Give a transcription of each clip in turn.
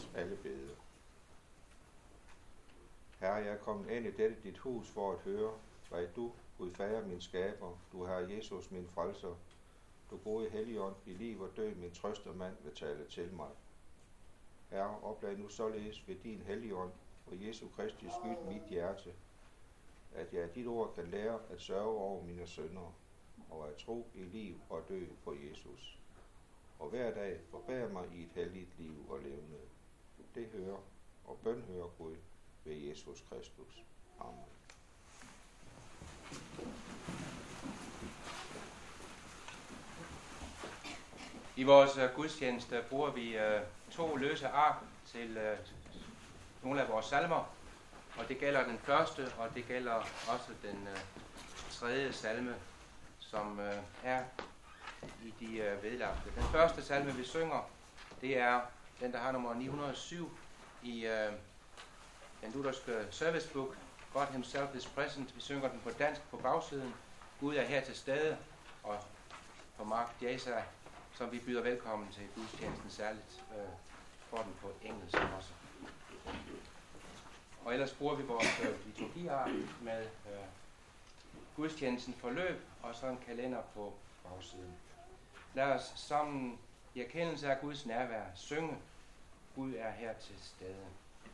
alle bede. Herre, jeg er kommet ind i dette dit hus for at høre, hvad du, Gud Fader, min skaber, du Herre Jesus, min frelser, du gode Helligånd, i liv og død, min trøstermand, vil tale til mig. Herre, oplad nu således ved din Helligånd og Jesu Kristi skyld mit hjerte, at jeg af dit ord kan lære at sørge over mine synder, og at tro i liv og død på Jesus. Og hver dag forbedre mig i et helligt liv og levende. Det hører og bøn hører Gud ved Jesus Kristus. Amen. I vores gudstjeneste bruger vi 2 løse ark til nogle af vores salmer, og det gælder den første, og det gælder også den 3. salme, som er i de vedlagte. Den første salme, vi synger, det er den, der har nummer 907 i den lutherske servicebook, God Himself is present. Vi synger den på dansk på bagsiden. Gud er her til stede, og på Mark Jasa, som vi byder velkommen til gudstjenesten særligt, får den på engelsk også. Og ellers bruger vi vores liturgiark med gudstjenesten forløb, og så en kalender på bagsiden. Lad os sammen i erkendelse af Guds nærvær synge, Gud er her til stede.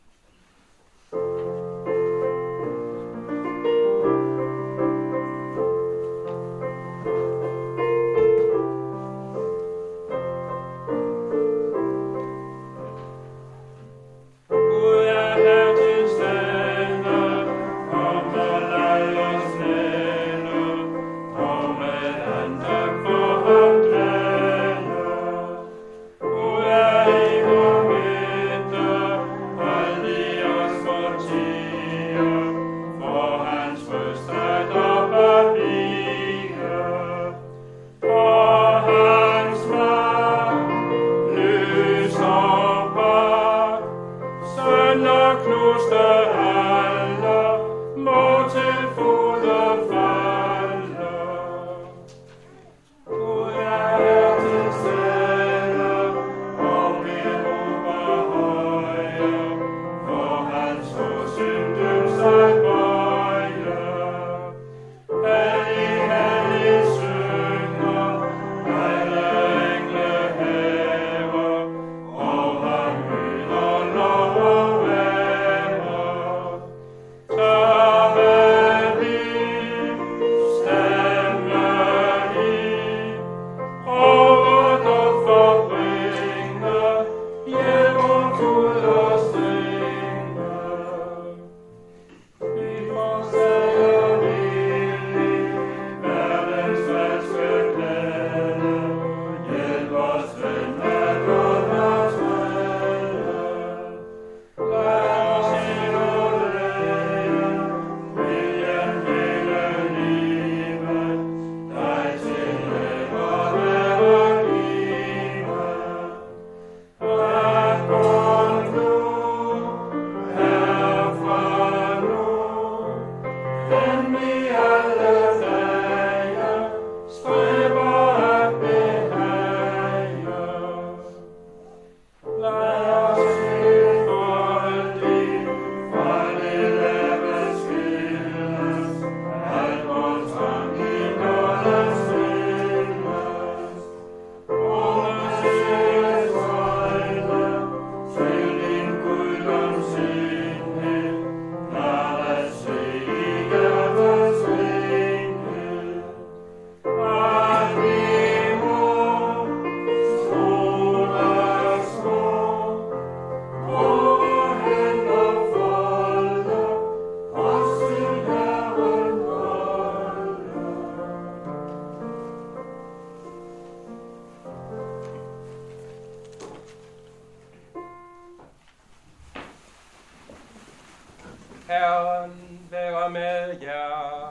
Herren være med jer.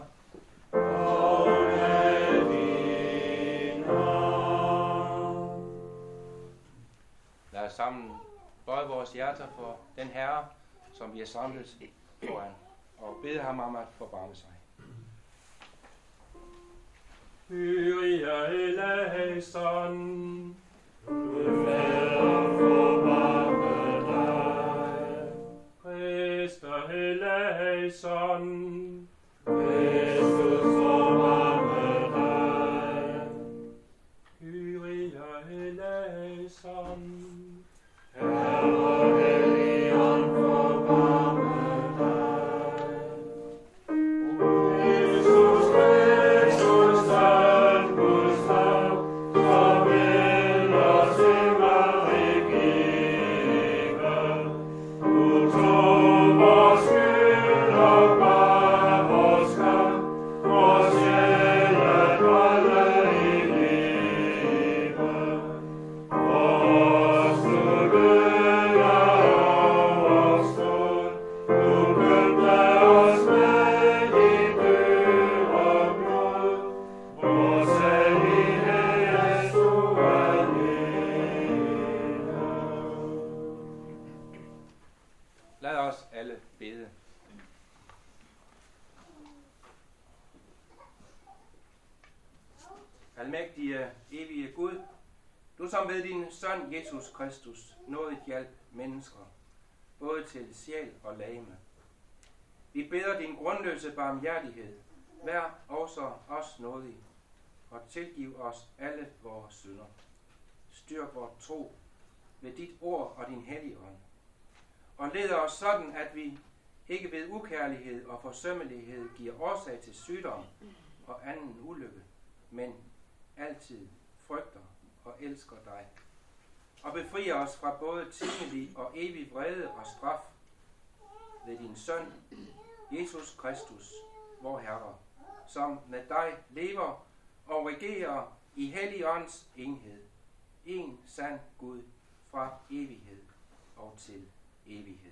Og med din ånd. Lad os sammen bøje vores hjerter for den Herre, som vi er samlet foran, og bede ham om at forbarme sig. Kyrie eleison, du fader, forbarme dig. eleison. Kristus forbarme dig. Kyrie eleison. Herre Helligånd, forbarme dig. Jesus Kristus, søn Guds navn, forvild os himmelrig give. Du tog vores skyld og bar vores skam, vores sjæle holde i live. Vores du døde overstået, du købte os med dit død og blod. Vores hellighed stod alene. Lad os alle bede. Almægtige, evige Gud, du som ved din søn Jesus Kristus nåede hjælp mennesker, både til sjæl og legeme. Vi beder din grundløse barmhjertighed, vær også os nådig, og tilgiv os alle vores synder. Styrk vores tro ved dit ord og din hellige ånd, og led os sådan, at vi ikke ved ukærlighed og forsømmelighed giver årsag til sygdom og anden ulykke, men altid frygter og elsker dig, og befrier os fra både tidlig og evig vrede og straf ved din søn, Jesus Kristus, vor Herre, som med dig lever og regerer i hellig ånds enhed, en sand Gud fra evighed og til evighed.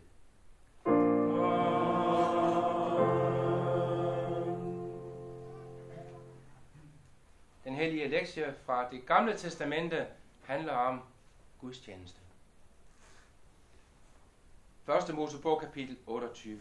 Den hellige lektie fra det gamle testamente handler om gudstjeneste. 1. Mosebog kapitel 28.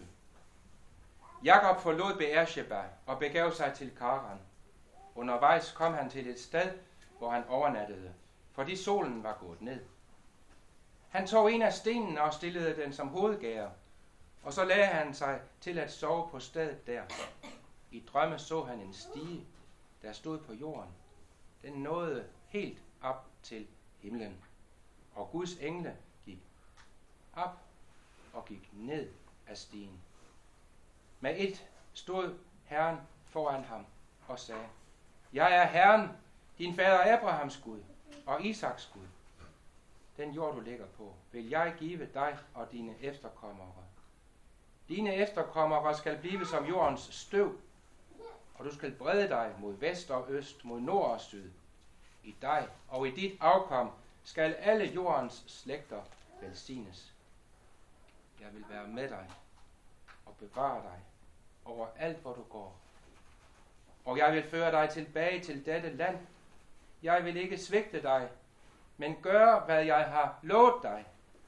Jakob forlod Beersheba og begav sig til Karan. Undervejs kom han til et sted, hvor han overnattede, fordi solen var gået ned. Han tog en af stenene og stillede den som hovedgære, og så lagde han sig til at sove på stedet der. I drømme så han en stige, der stod på jorden. Den nåede helt op til himlen, og Guds engle gik op og gik ned af stigen. Med et stod Herren foran ham og sagde: Jeg er Herren, din fader Abrahams Gud og Isaks Gud. Den jord, du ligger på, vil jeg give dig og dine efterkommere. Dine efterkommere skal blive som jordens støv, og du skal brede dig mod vest og øst, mod nord og syd. I dig og i dit afkom skal alle jordens slægter velsignes. Jeg vil være med dig og bevare dig over alt, hvor du går. Og jeg vil føre dig tilbage til dette land. Jeg vil ikke svigte dig, men gøre, hvad jeg har lovet dig.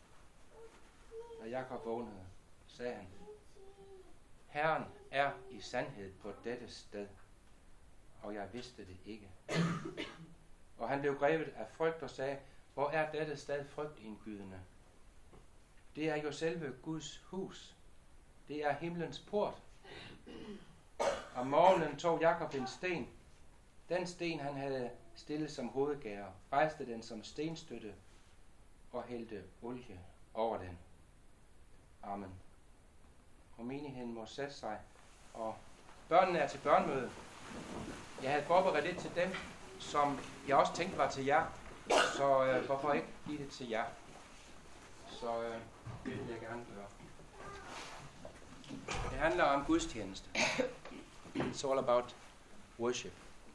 Da Jakob vågnede, sagde han: Herren er i sandhed på dette sted, og jeg vidste det ikke. Og han blev grebet af frygt og sagde: Hvor er dette sted frygtindgydende? Det er jo selve Guds hus. Det er himlens port. Om morgenen tog Jakob en sten. Den sten, han havde stillet som hovedgære, rejste den som stenstøtte og hældte olie over den. Amen. Og menigheden må sætte sig, og børnene er til børnemøde. Jeg havde forberedt lidt til dem, som jeg også tænkte var til jer, så hvorfor ikke give det til jer? Så det vil jeg gerne gøre. Det handler om gudstjeneste. It's all about worship.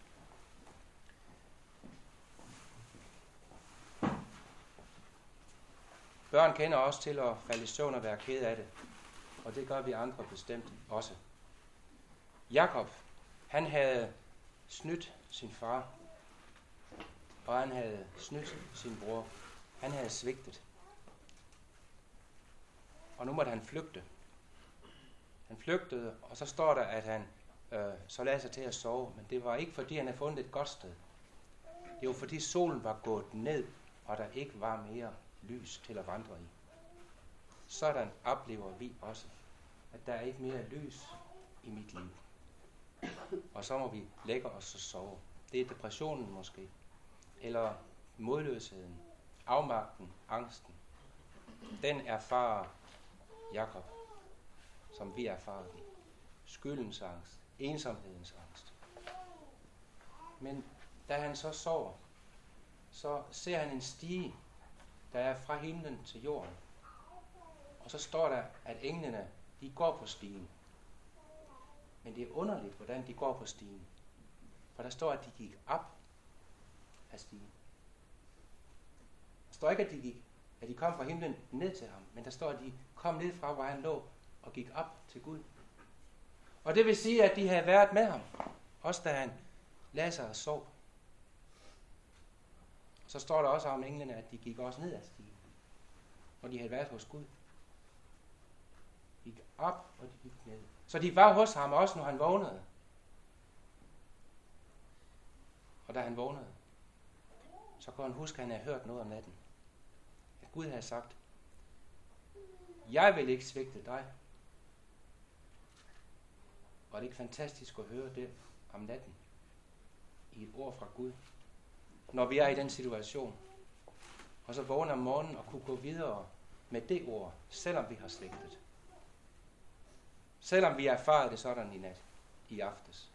Børn kender også til at falde i søvn og være ked af det, og det gør vi andre bestemt også. Jakob, han havde snydt sin far, og han havde snydt sin bror. Han havde svigtet. Og nu måtte han flygte. Han flygtede, og så står der, at han så lagde sig til at sove. Men det var ikke, fordi han havde fundet et godt sted. Det var, fordi solen var gået ned, og der ikke var mere lys til at vandre i. Sådan oplever vi også, at der er ikke mere lys i mit liv. Og så må vi lægge os og sove. Det er depressionen måske. Eller modløsheden, afmagten, angsten. Den erfarer Jakob, som vi erfarer den. Skyldens angst, ensomhedens angst. Men da han så sover, så ser han en stige, der er fra himlen til jorden. Og så står der, at englene, de går på stigen. Men det er underligt, hvordan de går på stigen. For der står, at de gik op af stigen. Der står ikke, at de kom fra himlen ned til ham, men der står, at de kom ned fra, hvor han lå, og gik op til Gud. Og det vil sige, at de havde været med ham, også da han lagde sig og sov. Så står der også om englene, at de gik også ned ad stigen, hvor de havde været hos Gud. De gik op, og de gik ned. Så de var hos ham også, når han vågnede. Og da han vågnede, så kunne han huske, at han havde hørt noget om natten. At Gud havde sagt, jeg vil ikke svigte dig. Og det er ikke fantastisk at høre det om natten i et ord fra Gud, når vi er i den situation, og så vågne om morgenen og kunne gå videre med det ord, selvom vi har svigtet. Selvom vi erfarede det sådan i nat, i aftes.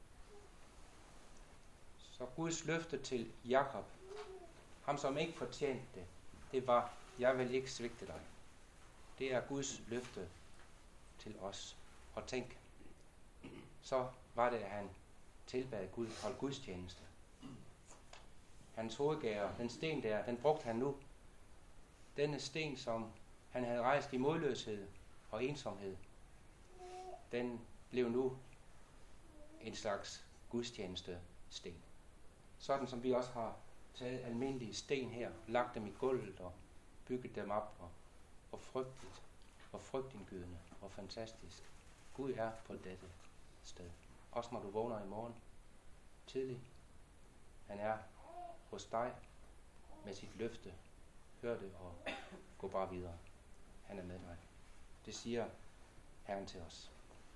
Så Guds løfte til Jakob, ham som ikke fortjente det, det var, jeg vil ikke svigte dig. Det er Guds løfte til os. Og tænk, så var det, at han tilbad Gud, holdt gudstjeneste. Hans hovedgave, den sten der, den brugte han nu. Denne sten, som han havde rejst i modløshed og ensomhed, den blev nu en slags gudstjenestesten. Sådan som vi også har taget almindelige sten her, lagt dem i gulvet og bygget dem op, og frygteligt, og frygtindgydende, og fantastisk. Gud er på dette sted. Også når du vågner i morgen tidligt. Han er hos dig med sit løfte. Hør det og gå bare videre. Han er med dig. Det siger Herren til os.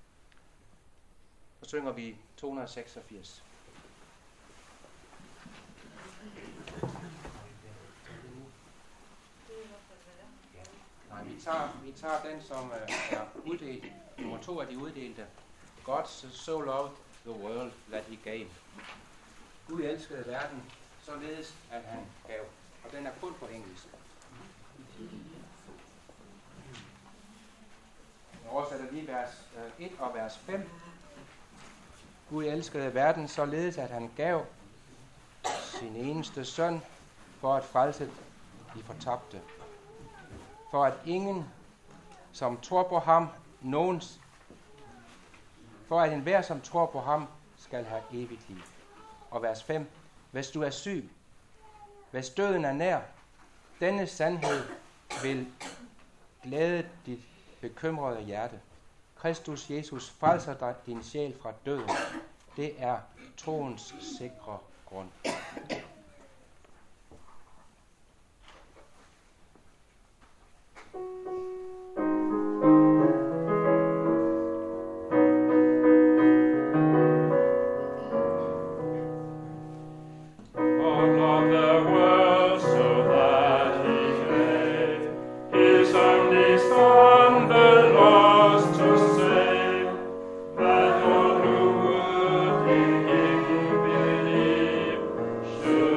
Så synger vi 286. Nej, vi tager den, som er uddelt. Nummer 2 af de uddelte. God so loved the world that he gave. Gud elskede verden, således at han gav. Og den er kun på engelsk. Jeg oversætter lige vers 1 og vers 5. Gud elskede verden, således at han gav sin eneste søn for at frelse de fortabte. For at ingen, som tror på ham, for at enhver, som tror på ham, skal have evigt liv. Og vers 5. Hvis du er syg, hvis døden er nær, denne sandhed vil glæde dit bekymrede hjerte. Kristus Jesus frelser dig din sjæl fra døden. Det er troens sikre grund. Should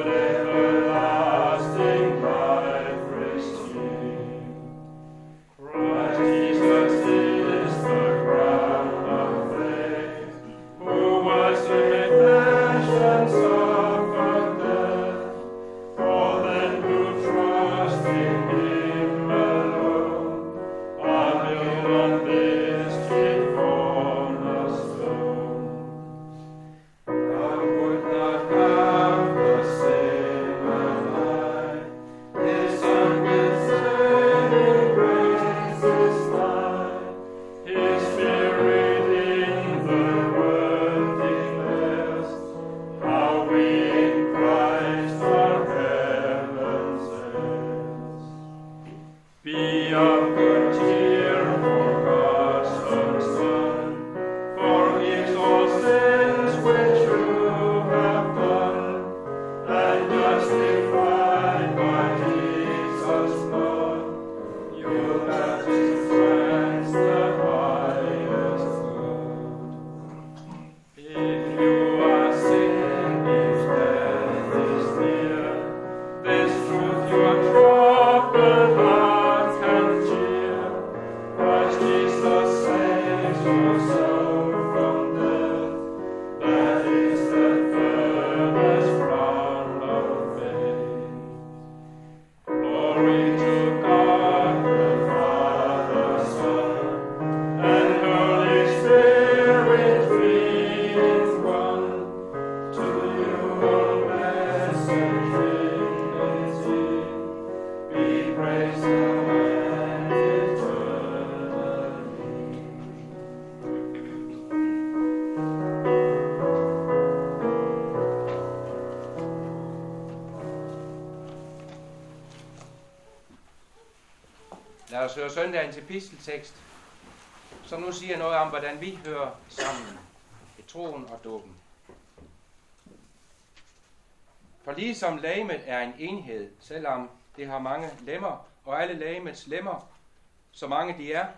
Lad os høre søndagens episteltekst, som nu siger noget om, hvordan vi hører sammen i troen og dåben. For ligesom legemet er en enhed, selvom det har mange lemmer, og alle legemets lemmer, så mange de er,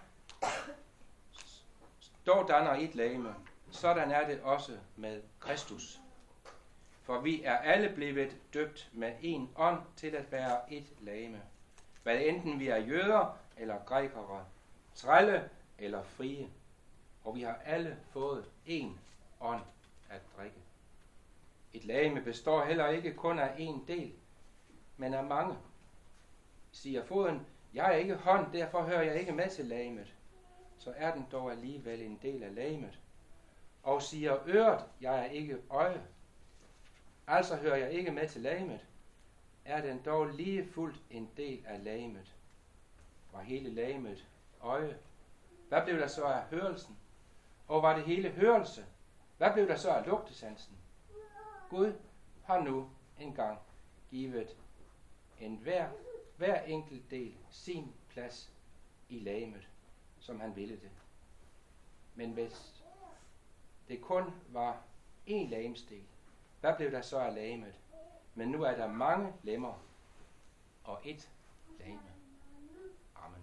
dog danner et legeme. Sådan er det også med Kristus. For vi er alle blevet døbt med en ånd til at være et legeme. Hvad enten vi er jøder eller grækere, trælle eller frie. Og vi har alle fået en ånd at drikke. Et legeme består heller ikke kun af en del, men af mange. Siger foden, jeg er ikke hånd, derfor hører jeg ikke med til legemet. Så er den dog alligevel en del af legemet. Og siger øret, jeg er ikke øje. Altså hører jeg ikke med til legemet. Er den dog lige fuldt en del af legemet. Var hele legemet øje? Hvad blev der så af hørelsen? Og var det hele hørelse? Hvad blev der så af lugtesansen? Gud har nu engang givet hver enkelt del sin plads i legemet, som han ville det. Men hvis det kun var én legemsdel, hvad blev der så af legemet? Men nu er der mange lemmer og et legeme. Amen.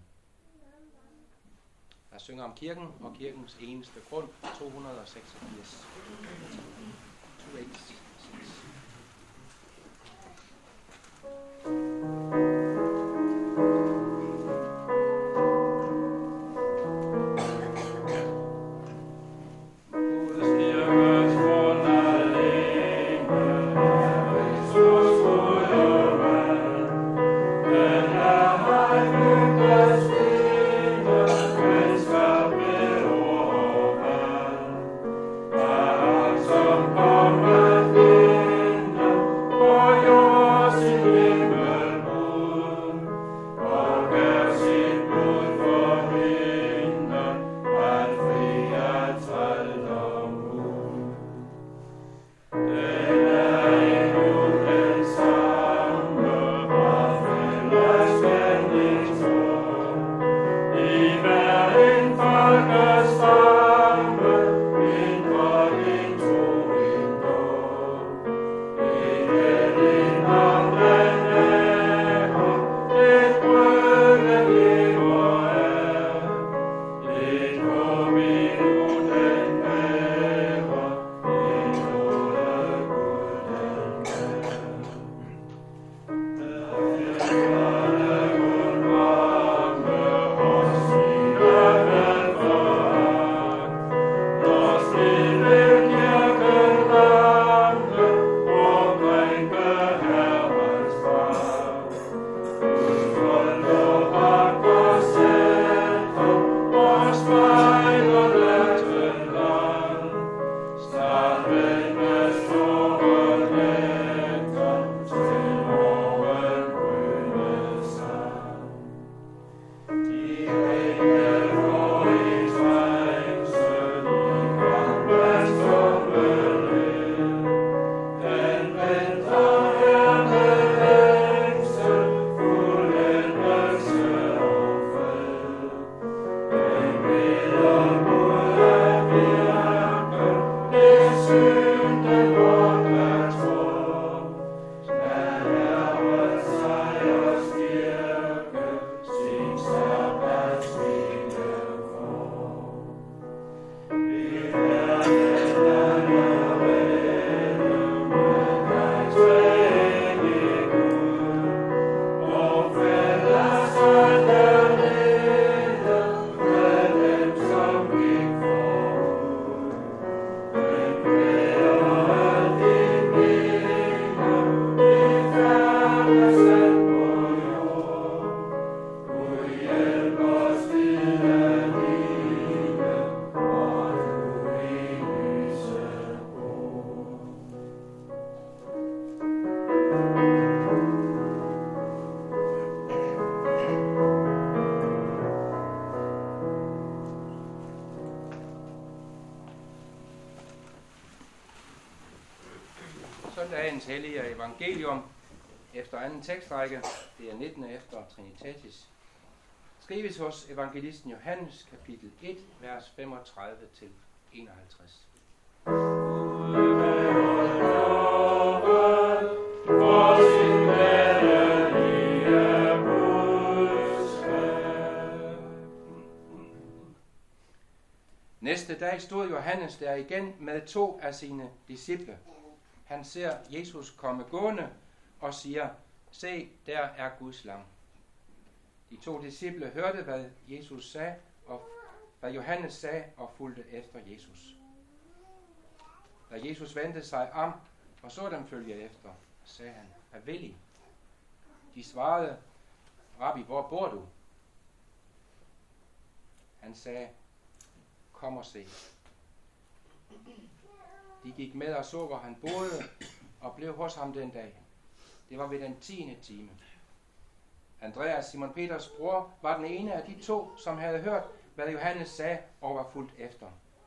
Der synger om kirken og kirkens eneste grund, 286. 286. Søndagens hellige evangelium efter anden tekstrække, det er 19. efter Trinitatis skrives hos evangelisten Johannes, kapitel 1, vers 35-51. Næste dag stod Johannes der igen med 2 af sine disciple. Han ser Jesus komme gående og siger, se, der er Guds lam. De 2 disciple hørte, hvad Jesus sagde, og hvad Johannes sagde, og fulgte efter Jesus. Da Jesus vendte sig om og så dem følge efter, sagde han, hvad vil I? De svarede, Rabbi, hvor bor du? Han sagde, kom og se. De gik med og så, hvor han boede, og blev hos ham den dag. Det var ved den 10. time. Andreas, Simon Peters bror, var den ene af de 2, som havde hørt, hvad Johannes sagde, og var fulgt efter.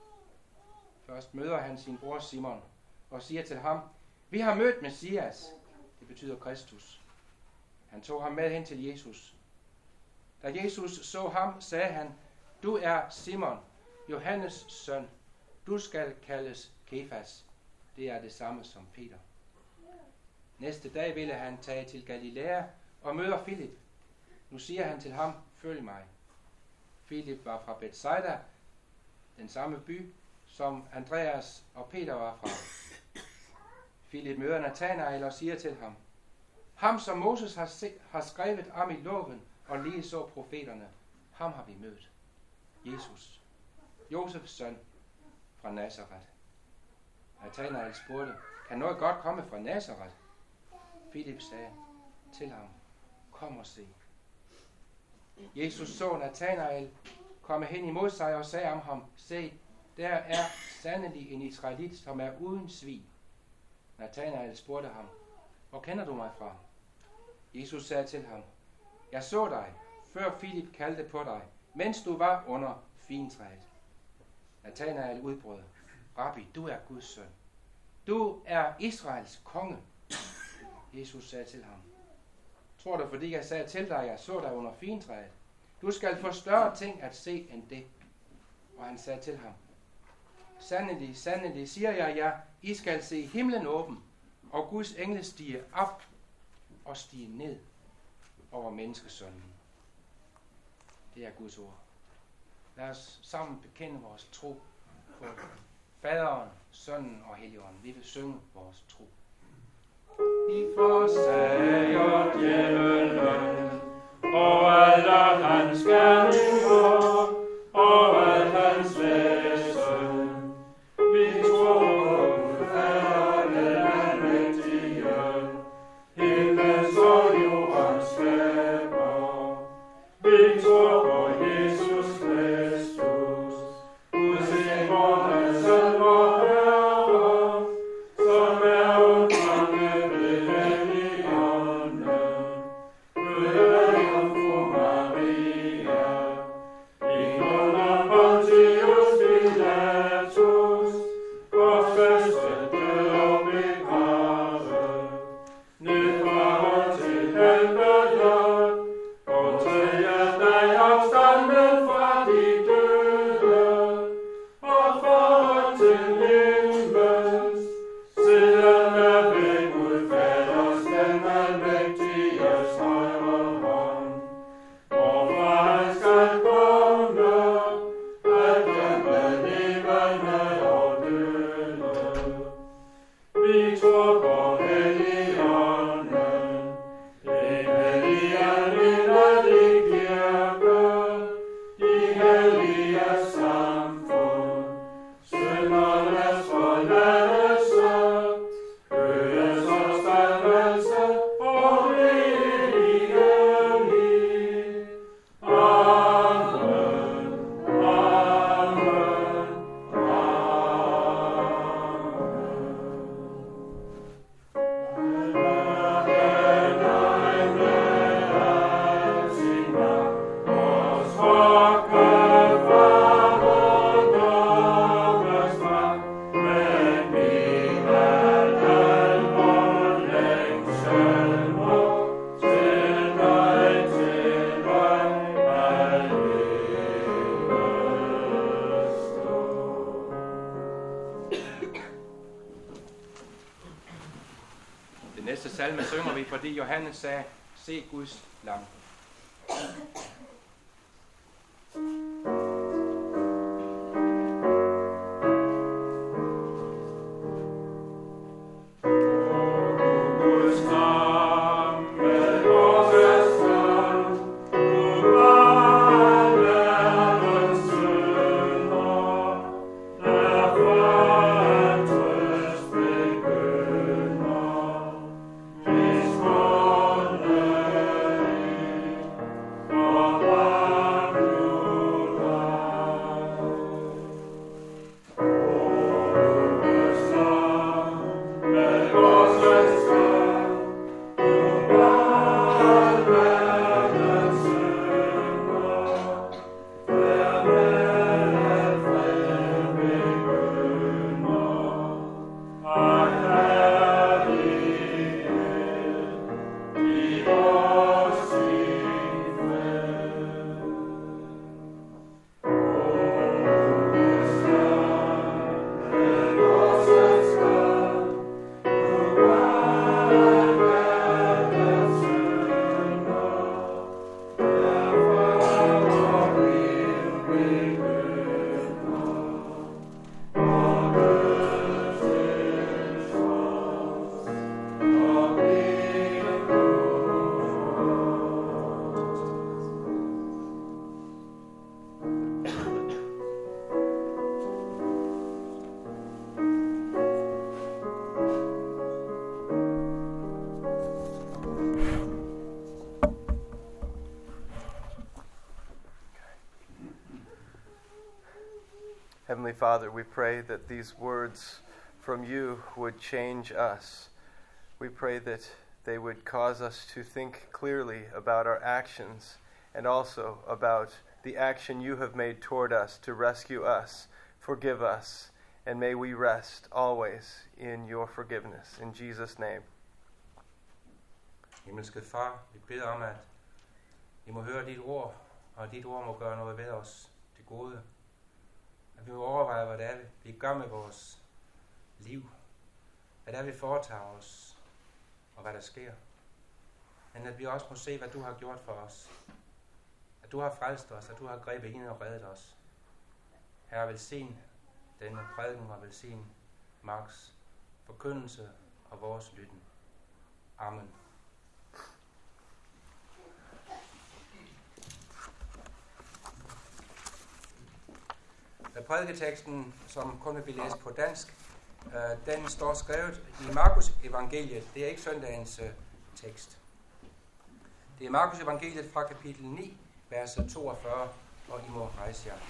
Først møder han sin bror Simon, og siger til ham, vi har mødt Messias. Det betyder Kristus. Han tog ham med hen til Jesus. Da Jesus så ham, sagde han, du er Simon, Johannes' søn. Du skal kaldes Kefas. Det er det samme som Peter. Næste dag ville han tage til Galilea og møder Filip. Nu siger han til ham, følg mig. Filip var fra Bethsaida, den samme by, som Andreas og Peter var fra. Filip møder Nathanael og siger til ham, ham som Moses har skrevet om i loven og lige så profeterne, ham har vi mødt. Jesus, Josefs søn fra Nazaret. Nathanael spurgte, kan noget godt komme fra Nazaret? Filip sagde til ham, kom og se. Jesus så Nathanael komme hen imod sig og sagde om ham, se, der er sandelig en israelit, som er uden svig. Nathanael spurgte ham, hvor kender du mig fra? Jesus sagde til ham, jeg så dig, før Filip kaldte på dig, mens du var under figentræet. Nathanael udbrød, Rabbi, du er Guds søn. Du er Israels konge. Jesus sagde til ham, tror du, fordi jeg sagde til dig, jeg så dig under figentræet? Du skal få større ting at se end det. Og han sagde til ham, sandelig, sandelig, siger jeg jer, I skal se himlen åben, og Guds engle stige op og stige ned over menneskesønnen. Det er Guds ord. Lad os sammen bekende vores tro på Faderen, Sønnen og Helligånden. Vi vil synge vores tro. I forsager djævelen, og alt hans gerninger, og alt hans væsen. Vi tror på Faderen, den almægtige, himlens og jordens skaber. Vi tror på Jesus Kristus, Guds enbårne søn, vor Herre, som er undfanget ved Helligånden, født af Jomfru Maria, gik under Pontius Pilatus, korsfæstet, død og begravet, ned fra til helvede, og tredje dag salme synger vi, fordi Johannes sagde, se Guds lam. Heavenly Father, we pray that these words from you would change us. We pray that they would cause us to think clearly about our actions and also about the action you have made toward us to rescue us, forgive us, and may we rest always in your forgiveness. In Jesus' name. Himmelske Far, vi beder om, at vi må høre dit ord, og dit ord må gøre noget ved os til gode. At vi må overveje, hvad det er, vi gør med vores liv. Hvad det er, vi foretager os, og hvad der sker. Men at vi også må se, hvad du har gjort for os. At du har frelst os, at du har grebet ind og reddet os. Herre, velsign denne prædiken og velsign Marks forkyndelse og vores lytten. Amen. Prædiketeksten, som kun vil blive læst på dansk, den står skrevet i Markus evangeliet. Det er ikke søndagens tekst. Det er Markus evangeliet fra kapitel 9, verset 42, og I må rejse jer.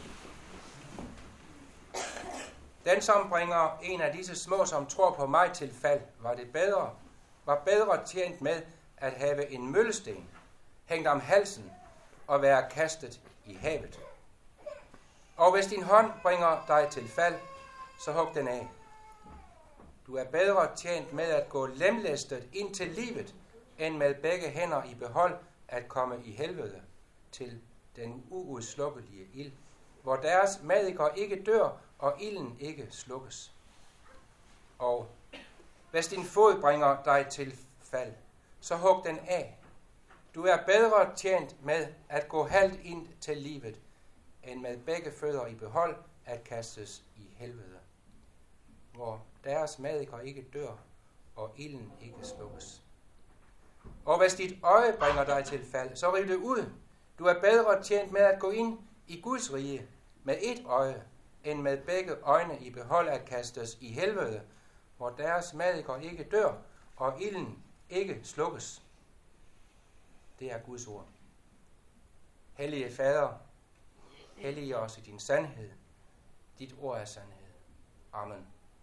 Den, som bringer en af disse små, som tror på mig, til fald, var bedre tjent med at have en møllesten hængt om halsen og være kastet i havet. Og hvis din hånd bringer dig til fald, så hug den af. Du er bedre tjent med at gå lemlæstet ind til livet, end med begge hænder i behold at komme i helvede til den uudslukkelige ild, hvor deres madikker ikke dør, og ilden ikke slukkes. Og hvis din fod bringer dig til fald, så hug den af. Du er bedre tjent med at gå halvt ind til livet, end med begge fødder i behold at kastes i helvede, hvor deres madikker ikke dør, og ilden ikke slukkes. Og hvis dit øje bringer dig til fald, så riv det ud. Du er bedre tjent med at gå ind i Guds rige med et øje, end med begge øjne i behold at kastes i helvede, hvor deres madikker ikke dør, og ilden ikke slukkes. Det er Guds ord. Hellige Fader, hellige os i din sandhed. Dit ord er sandhed. Amen.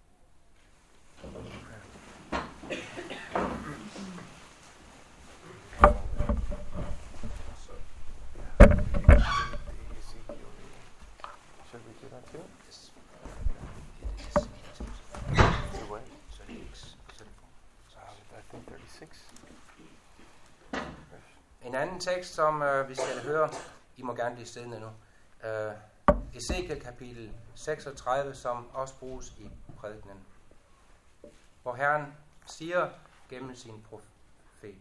En anden tekst, som vi skal høre, I må gerne blive siddende nu, Ezekiel kapitel 36, som også bruges i prædikenen, hvor Herren siger gennem sin profet.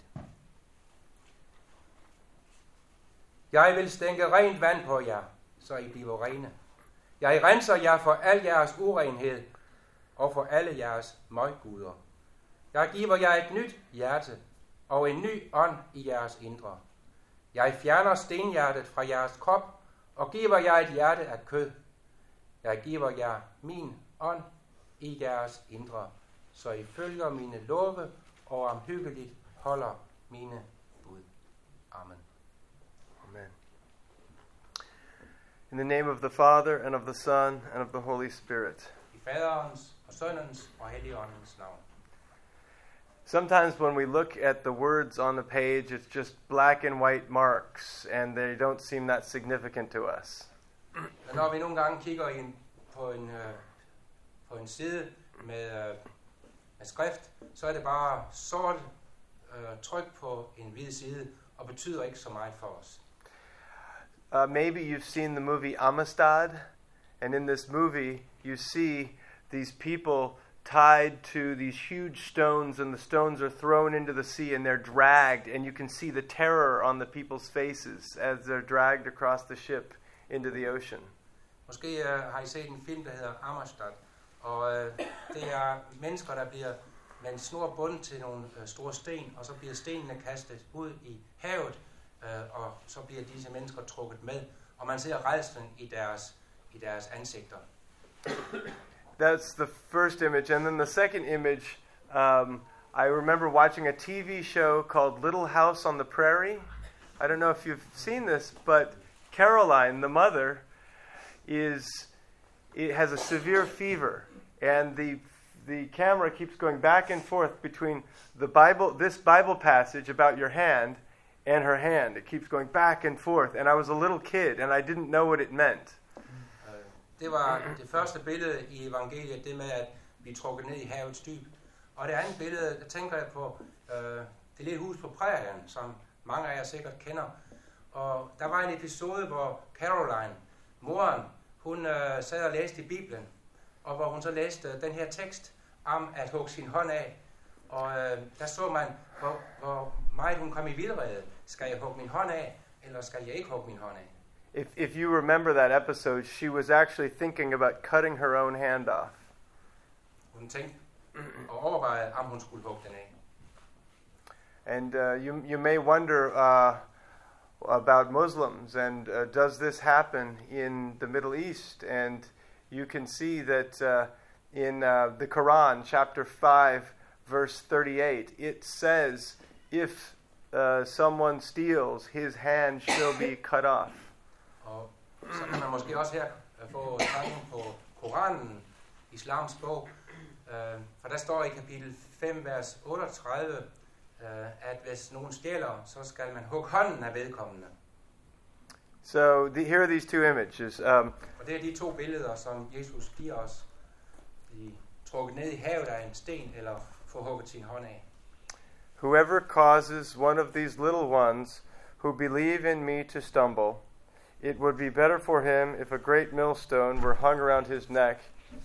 Jeg vil stænke rent vand på jer, så I bliver rene. Jeg renser jer for al jeres urenhed og for alle jeres møgguder. Jeg giver jer et nyt hjerte og en ny ånd i jeres indre. Jeg fjerner stenhjertet fra jeres krop og giver jer et hjerte af kød. Jeg giver jer min ånd i jeres indre, så I følger mine love og omhyggeligt holder mine bud. Amen. Amen. In the name of the Father, and of the Son, and of the Holy Spirit. I Faderens og Søndens og Helligåndens navn. Sometimes when we look at the words on the page, it's just black and white marks, and they don't seem that significant to us. Når vi nogle gange kigger på en side med skrift, så er det bare sort tryk på en hvid side, og betyder ikke så meget for os. Maybe you've seen the movie Amistad, and in this movie you see these people tied to these huge stones, and the stones are thrown into the sea and they're dragged, and you can see the terror on the people's faces as they're dragged across the ship into the ocean. Måske har I set en film, der hedder Amistad, og det er mennesker, der bliver med en snor bundet til nogle store sten, og så bliver stenene kastet ud i havet, og så bliver disse mennesker trukket med, og man ser rædslen i deres ansigter. That's the first image. And then the second image, I remember watching a TV show called Little House on the Prairie. I don't know if you've seen this, but Caroline, the mother, has a severe fever. And the camera keeps going back and forth between this Bible passage about your hand and her hand. It keeps going back and forth. And I was a little kid, and I didn't know what it meant. Det var det første billede i evangeliet, det med at blive trukket ned i havets dyb. Og det andet billede, der tænker jeg på det lille hus på prærien, som mange af jer sikkert kender. Og der var en episode, hvor Caroline, moren, hun sad og læste i Bibelen, og hvor hun så læste den her tekst om at hugge sin hånd af. Og der så man, hvor meget hun kom i vildrede. Skal jeg hugge min hånd af, eller skal jeg ikke hugge min hånd af? If you remember that episode, she was actually thinking about cutting her own hand off. Hun tænkte og overvejede, om hun skulle hugge den af. And you may wonder about Muslims, and does this happen in the Middle East? And you can see that in the Quran, chapter 5, verse 38, it says, if someone steals, his hand shall be cut off. Og så kan man måske også her få tanken på Koranen, islams bog, for der står i kapitel 5, vers 38, at hvis nogen stjæler, så skal man hugge hånden af vedkommende. So here are these two images. Og det er de to billeder, som Jesus giver os. De trukket ned i havet af en sten, eller få hugget sin hånd af. Whoever causes one of these little ones who believe in me to stumble, it would be better for him if a great millstone were hung around his neck.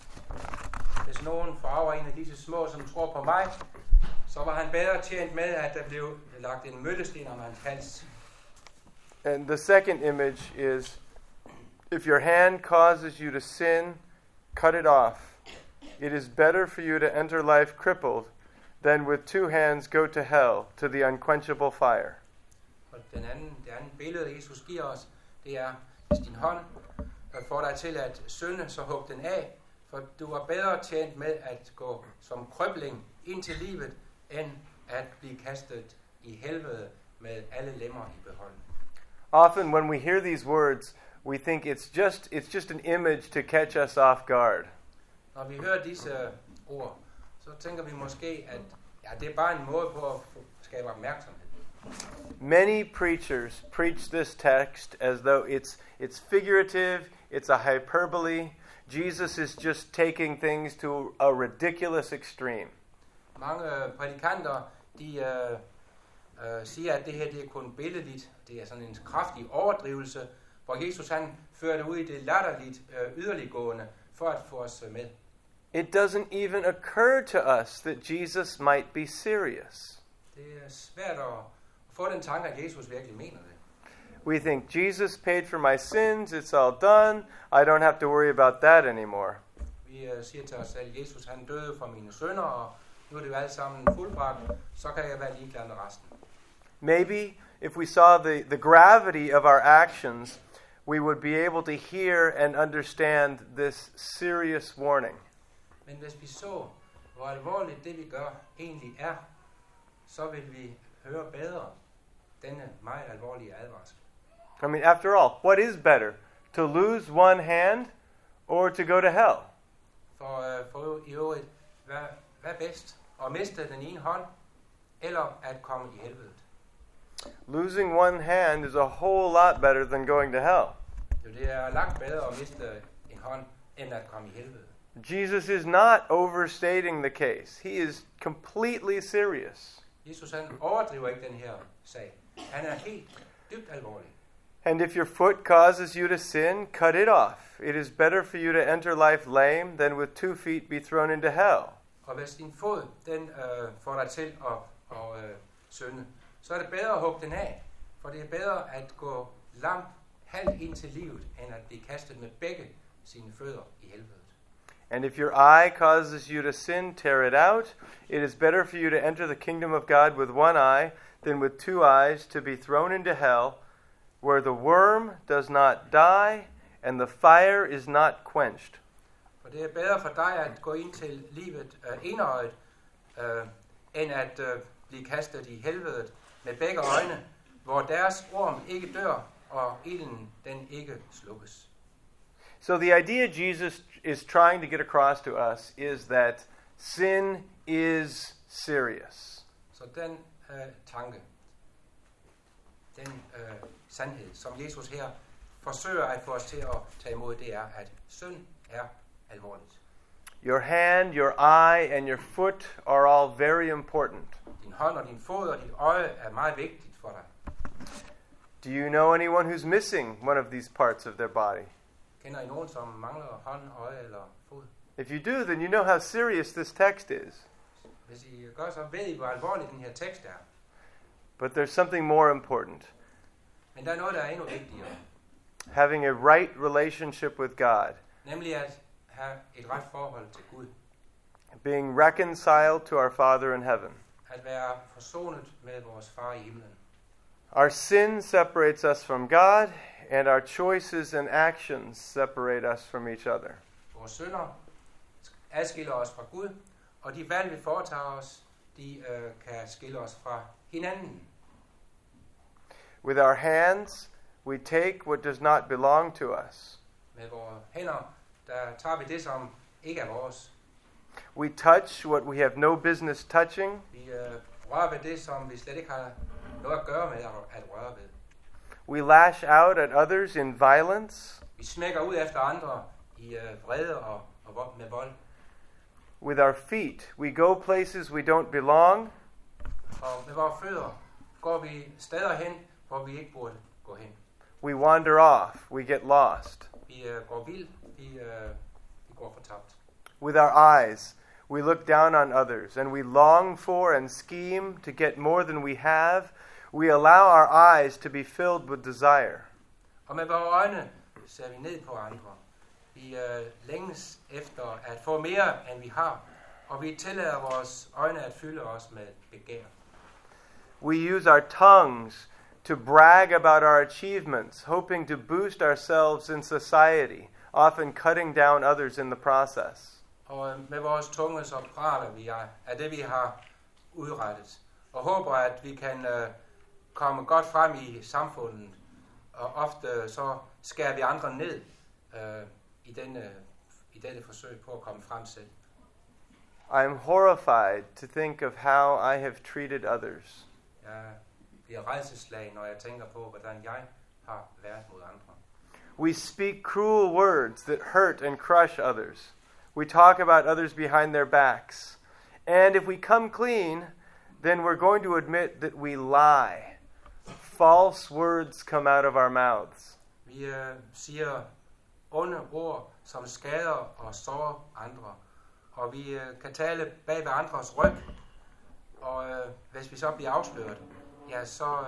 Hvis nogen forarver en af disse små, som tror på mig, så var han bedre tjent med, at der blev lagt en møllesten om hans hals. And the second image is, if your hand causes you to sin, cut it off. It is better for you to enter life crippled than with two hands go to hell, to the unquenchable fire. Og det andet billede, Jesus giver os, det er, hvis din hånd får dig til at synde, så hug den af, for du er bedre tjent med at gå som krøbling ind til livet, end at blive kastet i helvede med alle lemmer i behold. Often when we hear these words, we think it's just an image to catch us off guard. Når vi hører disse ord, så tænker vi måske, at det er bare en måde på at skabe opmærksomhed. Many preachers preach this text as though it's figurative, it's a hyperbole. Jesus is just taking things to a ridiculous extreme. Mange prædikanter, de siger, at det her det er kun billedligt. Det er sådan en kraftig overdrivelse, hvor Jesus han fører det ud i det latterligt yderliggående for at få os med. It doesn't even occur to us that Jesus might be serious. Det er svært at få den tanke, at Jesus virkelig mener det. We think, Jesus paid for my sins, it's all done, I don't have to worry about that anymore. Vi siger til os selv, Jesus han døde for mine synder, og nu er det jo alt sammen fuldbragt, så kan jeg være ligeglad med resten. Maybe if we saw the gravity of our actions, we would be able to hear and understand this serious warning. Men hvis vi så, hvor alvorligt det vi gør egentlig er, så vil vi høre bedre denne meget alvorlige advarsel. I mean, after all, what is better? To lose one hand or to go to hell? For i øvrigt, hvad er bedst? At miste den ene hånd, eller at komme i helvede? Losing one hand is a whole lot better than going to hell. Jo, det er langt bedre at miste en hånd, end at komme i helvede. Jesus is not overstating the case. He is completely serious. Jesus han overdriver ikke den her sag. Han er helt dybt alvorlig. And if your foot causes you to sin, cut it off. It is better for you to enter life lame than with 2 feet be thrown into hell. Og hvis din fod den får dig til at synde, så er det bedre at hugge den af. For det er bedre at gå lam halvt ind til livet, end at blive kastet med begge sine fødder i helvede. And if your eye causes you to sin, tear it out. It is better for you to enter the kingdom of God with one eye than with 2 eyes to be thrown into hell, where the worm does not die and the fire is not quenched. For det er bedre for dig at gå ind til livet enøjet, end at blive kastet i helvedet med begge øjne, hvor deres orm ikke dør, og ilden den ikke slukkes. So the idea Jesus is trying to get across to us is that sin is serious. Så den tanke, den sandhed, som Jesus her forsøger at få os til at tage imod, det er, at synd er alvorligt. Your hand, your eye, and your foot are all very important. Din hånd og din fod og dit øje er meget vigtigt for dig. Do you know anyone who's missing one of these parts of their body? Kender I nogen, som mangler hånd, øje eller fod? If you do, then you know how serious this text is. Hvis I gør, så ved I, hvor alvorlig den her tekst er. But there's something more important. Men der er noget, der er endnu vigtigere. Having a right relationship with God. Nemlig at have et ret forhold til Gud. Being reconciled to our Father in heaven. At være forsonet med vores far i himlen. Our sin separates us from God, and our choices and actions separate us from each other. Vores synder adskiller os fra Gud, og de valg, vi foretager os, de kan skille os fra hinanden. With our hands, we take what does not belong to us. Med vores hænder, der tager vi det, som ikke er vores. We touch what we have no business touching. Vi rører ved det, som vi slet ikke har noget at gøre med at røre ved. We lash out at others in violence. Vi smækker ud efter andre i vrede og med vold. With our feet, we go places we don't belong. Og med vores fødder går vi steder hen, hvor vi ikke burde gå hen. We wander off. We get lost. Vi går vild. Vi går fortabt. With our eyes, we look down on others, and we long for and scheme to get more than we have. We allow our eyes to be filled with desire. Og med vores øjne ser vi ned på andre. Vi længes efter at få mere, end vi har. Og vi tillader vores øjne at fylde os med begær. We use our tongues to brag about our achievements, hoping to boost ourselves in society, often cutting down others in the process. Og med vores tunge så praler vi af det, vi har udrettet. Og håber, at vi kan komme godt frem i samfundet. Og ofte så skærer vi andre ned i dette forsøg på at komme frem selv. I am horrified to think of how I have treated others. Jeg bliver rædselsslagen, når jeg tænker på, hvordan jeg har været mod andre. We speak cruel words that hurt and crush others. We talk about others behind their backs. And if we come clean, then we're going to admit that we lie. False words come out of our mouths. Vi siger onde ord, som skader og sårer andre. og vi kan tale bag ved andres ryg, og hvis vi så bliver afsløret, ja,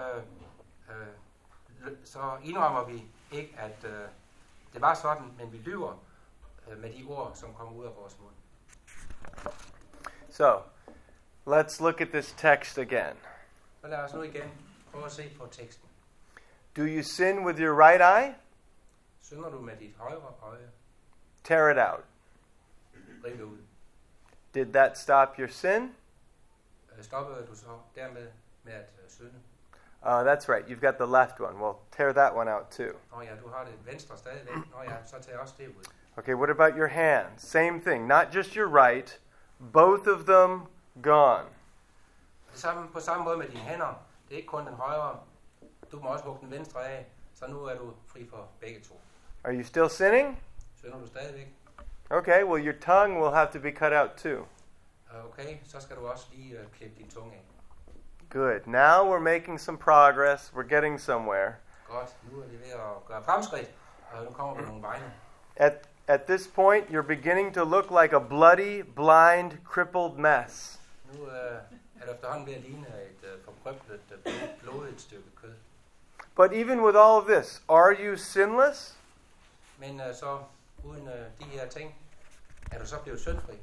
så indrømmer vi ikke, at det var sådan, men vi lyver med de ord, som kommer ud af vores mund. So, let's look at this text again. Så lad os nu igen prøve at se på teksten. Do you sin with your right eye? Synder du med dit højre øje? Tear it out. Riv det ud. Did that stop your sin? Stoppede du så dermed med at synde? That's right. You've got the left one. Well, tear that one out too. Nå ja, du har det venstre stadigvæk. Nå ja, så tager også det ud. Okay, what about your hand? Same thing. Not just your right. Both of them gone. På samme måde med dine hænder. Det er ikke kun den højre. Du må også hugge den venstre af. Så nu er du fri for begge to. Are you still sinning? Synder du stadigvæk? Okay, well your tongue will have to be cut out too. Okay, så skal du også lige klippe din tunge af. Good. Now we're making some progress. We're getting somewhere. Godt, nu er vi ved at gøre fremskridt, og nu kommer vi nogle vegne. At this point, you're beginning to look like a bloody, blind, crippled mess. Nu er det efterhånden ved at ligne et forkrøblet, blodigt stykke kød. But even with all of this, are you sinless? Men så uden de her ting, er du så blevet syndfri?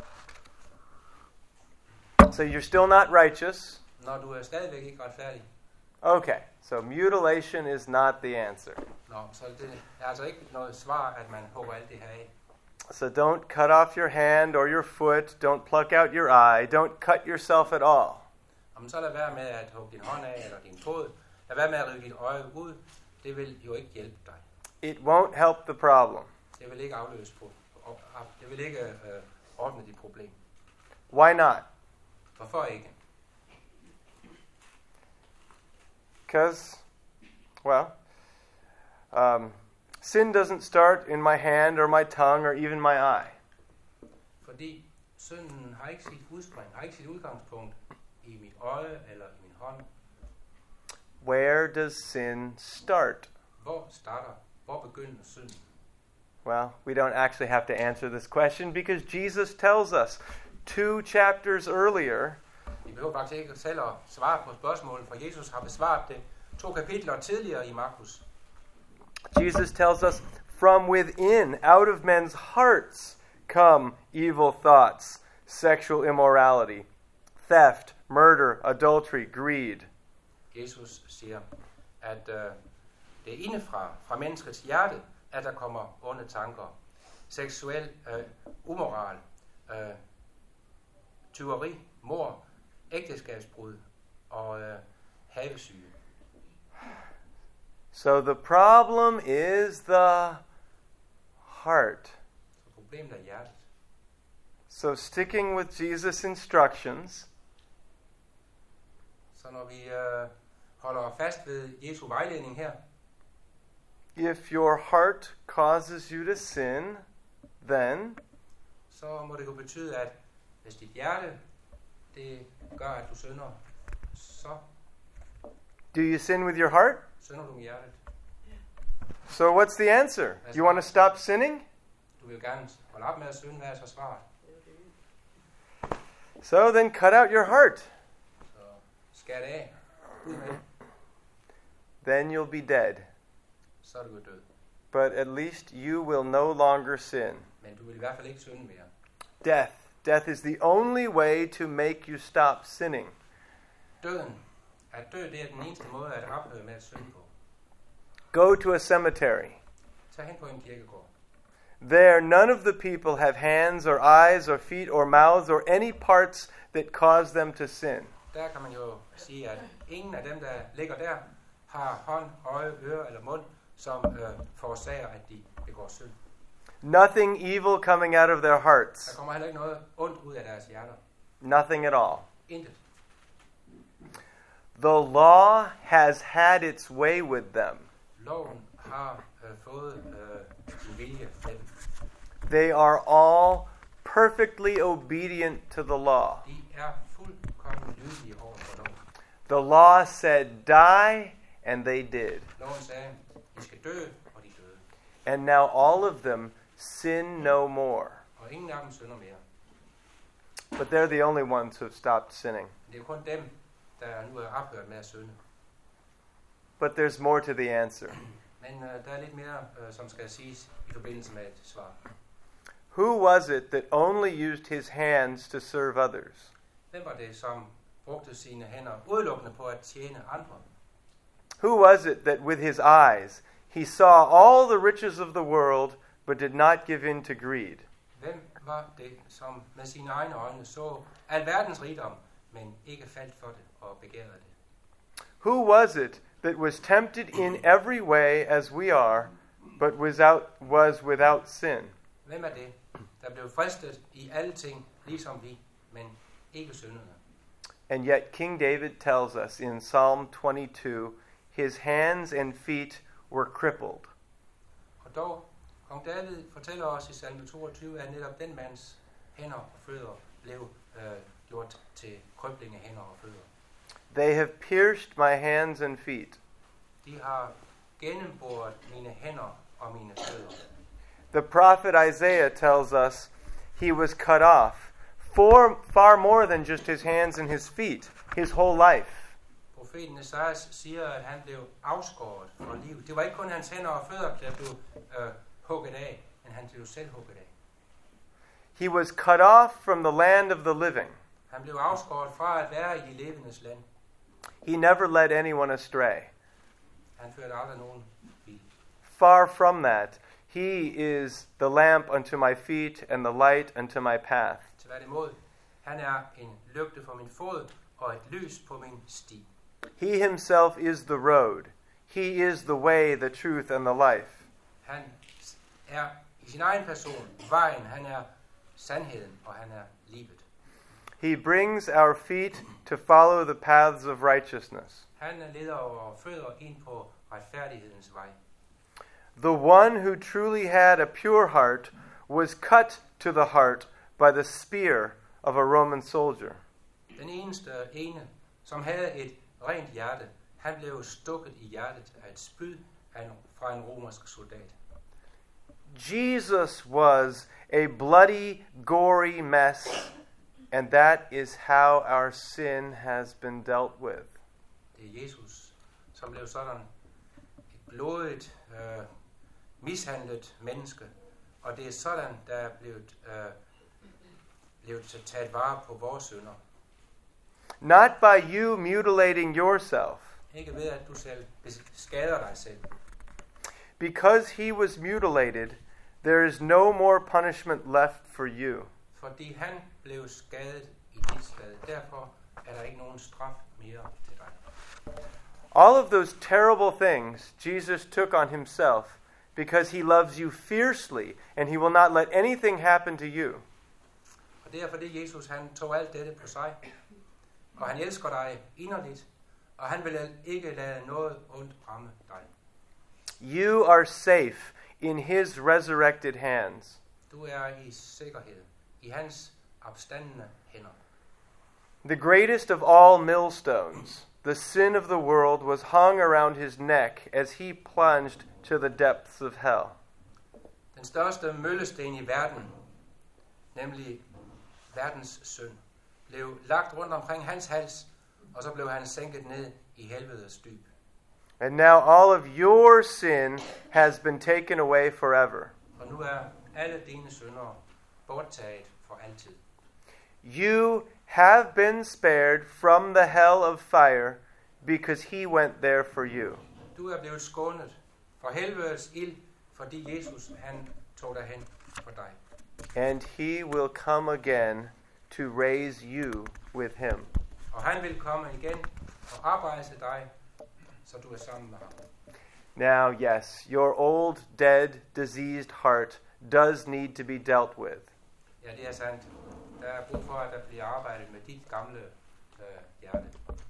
So you're still not righteous. Når du er stadigvæk ikke retfærdig. Okay, so mutilation is not the answer. Nå, så det er altså ikke noget svar, at man hugger alt det her af. So don't cut off your hand or your foot. Don't pluck out your eye. Don't cut yourself at all. Om så lad være med at hugge din hånd af eller din fod. Lad være med at rive dit øje ud. Det vil jo ikke hjælpe dig. It won't help the problem. Det vil ikke afløse på. Det vil ikke ordne dit problem. Why not? Hvorfor ikke? Because, well, sin doesn't start in my hand or my tongue or even my eye. Fordi synden har ikke sit udspring, har ikke sit udgangspunkt i mit øje eller i min hånd. Where does sin start? Hvor begynder synden? Well, we don't actually have to answer this question because Jesus tells us 2 chapters earlier. Vi behøver faktisk ikke selv at svare på spørgsmålet, for Jesus har besvaret det 2 kapitler tidligere i Markus. Jesus tells us, from within, out of men's hearts, come evil thoughts, sexual immorality, theft, murder, adultery, greed. Jesus siger, at det er indefra, fra menneskets hjerte, at der kommer onde tanker. Seksuel umoral, tyveri, mord, ægteskabsbrud og havesyge. So the problem is the heart. Så problemet er hjertet. So sticking with Jesus' instructions, så når vi holder fast ved Jesu vejledning her, if your heart causes you to sin, then så må det jo betyde, at hvis dit hjerte, det gør, at du synder, så do you sin with your heart? Synder du med hjertet. So what's the answer? You want to stop sinning? Du vil gerne holde op med at synde, hvad er så svaret? So then cut out your heart. Så skær det af. Ud med det. Then you'll be dead. Så er du død. But at least you will no longer sin. Men du vil i hvert fald ikke synde mere. Death. Death is the only way to make you stop sinning. Døden. At dø, det er den eneste måde at ophøre med at synde på. Go to a cemetery. Tag hen på en kirkegård. There, none of the people have hands or eyes or feet or mouths or any parts that cause them to sin. Der kan man jo sige, at ingen af dem, der ligger der, har hånd, øje, øre eller mund, som forårsager, at de begår synd. Nothing evil coming out of their hearts. Der kommer heller ikke noget ondt ud af deres hjerter. Nothing at all. Intet. The law has had its way with them. Loven har fået sin vilje med dem. They are all perfectly obedient to the law. De er fuldkommen lydige over for loven. The law said, die, and they did. Loven sagde, I skal dø, og de døde. And now all of them sin no more. Og ingen af dem synder mere. But they're the only ones who have stopped sinning. Det er kun dem, der nu er ophørt med at synde. But there's more to the answer. Men der er lidt mere, som skal siges i forbindelse med et svar. Who was it that only used his hands to serve others? Hvem var det, som brugte sine hænder udelukkende på at tjene andre? Who was it that with his eyes he saw all the riches of the world, but did not give in to greed? Hvem var det, som med sine egne øjne så alverdens rigdom, men ikke faldt for det og begærede det? Who was it that was tempted in every way as we are, but was without sin? Hvem er det, der blev fristet i alle ting, ligesom vi, men ikke syndede? And yet King David tells us in Psalm 22, his hands and feet were crippled. Og dog, kong David fortæller os i salme 22, at netop den mands hænder og fødder blev gjort til krøblinge hænder og fødder. They have pierced my hands and feet. De har gennemboret mine hænder og mine fødder. The prophet Isaiah tells us he was cut off, far more than just his hands and his feet, his whole life. Profeten Esajas siger, at han blev afskåret fra livet. Det var ikke kun hans hænder og fødder, der blev hugget af, men han blev selv hugget af. He was cut off from the land of the living. Han blev afskåret fra at være i de levendes land. He never led anyone astray. Han førte aldrig nogen vild. Far from that, he is the lamp unto my feet and the light unto my path. Tværtimod, han er en lygte for min fod og et lys på min sti. He himself is the road. He is the way, the truth, and the life. Han er i sin egen person vejen, han er sandheden, og han er livet. He brings our feet to follow the paths of righteousness. Han leder vores fødder ind på retfærdighedens vej. The one who truly had a pure heart was cut to the heart by the spear of a Roman soldier. Den eneste ene, som havde et rent hjerte, han blev stukket i hjertet af et spyd fra en romersk soldat. Jesus was a bloody, gory mess, and that is how our sin has been dealt with. Det er Jesus, som blev sådan et blodigt, mishandlet menneske, og det er sådan, der er blevet taget vare på vores synder. Not by you mutilating yourself. Ikke ved, at du selv skader dig selv. Because he was mutilated, there is no more punishment left for you. Fordi han blev skadet i dit skade. Derfor er der ikke nogen straf mere til dig. All of those terrible things Jesus took on himself because he loves you fiercely and he will not let anything happen to you. Og det er fordi Jesus han tog alt dette på sig. Og han elsker dig inderligt. Og han vil ikke lade noget ondt ramme dig. You are safe in his resurrected hands. Du er i sikkerhed i hans opstandne hænder. The greatest of all millstones, the sin of the world, was hung around his neck as he plunged to the depths of hell. Den største møllesten i verden, nemlig verdens synd, blev lagt rundt omkring hans hals, og så blev han sænket ned i helvedes dyb. And now all of your sin has been taken away forever. Og nu er alle dine synder borttaget for altid. You have been spared from the hell of fire because he went there for you. Du er blevet skånet for helvedes ild, fordi Jesus han tog dig hen for dig. And he will come again to raise you with him. Og han vil komme igen og oprejse dig, så du er sammen med ham. Now, yes, your old, dead, diseased heart does need to be dealt with. Ja, det er sandt. Der er brug for, at der bliver arbejdet med dit gamle hjerte.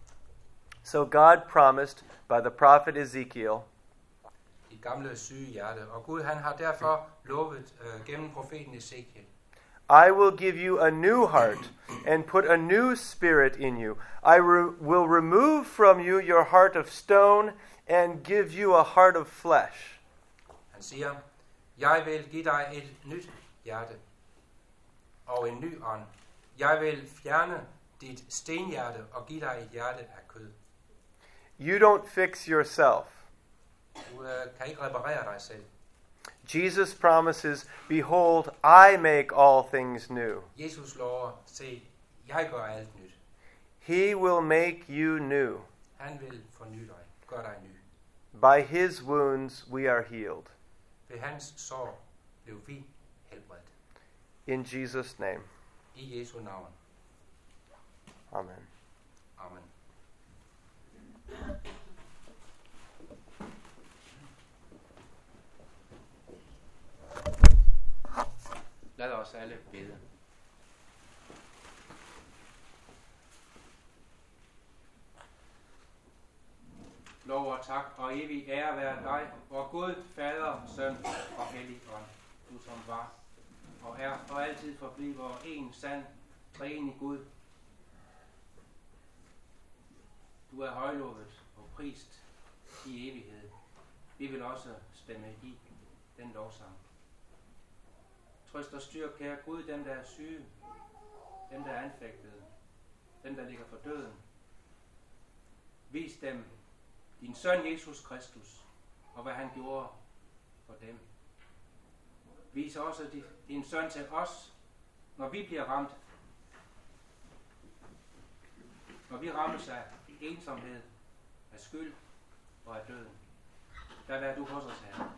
So God promised by the prophet Ezekiel, Dit gamle syge hjerte. Og Gud han har derfor lovet gennem profeten Ezekiel. I will give you a new heart and put a new spirit in you. I will remove from you your heart of stone and give you a heart of flesh. Han siger, jeg vil give dig et nyt hjerte og en ny ånd. Jeg vil fjerne dit stenhjerte og give dig et hjerte af kød. You don't fix yourself. Du kan ikke reparere dig selv. Jesus promises, behold, I make all things new. Jesus lover, se, jeg gør alt nyt. He will make you new. Han vil forny dig, gør dig ny. By his wounds we are healed. Ved hans sår blev vi helbredt. In Jesus' name, I Jesu navn. amen. Amen. Lad os alle bede. Lov og tak og evig ære være dig, vor Gud, Fader, Søn og Hellig Ånd, du som var og er og altid forbliver en sand, treenig Gud. Du er højlovet og prist i evighed. Vi vil også stemme i den lovsang. Trøst og styrk, kære Gud, dem der er syge, dem der er anfægtede, dem der ligger for døden. Vis dem din søn Jesus Kristus, og hvad han gjorde for dem. Vis også din søn til os, når vi bliver ramt. Når vi rammes af ensomhed, af skyld og af døden. Der vær du hos os, Herre.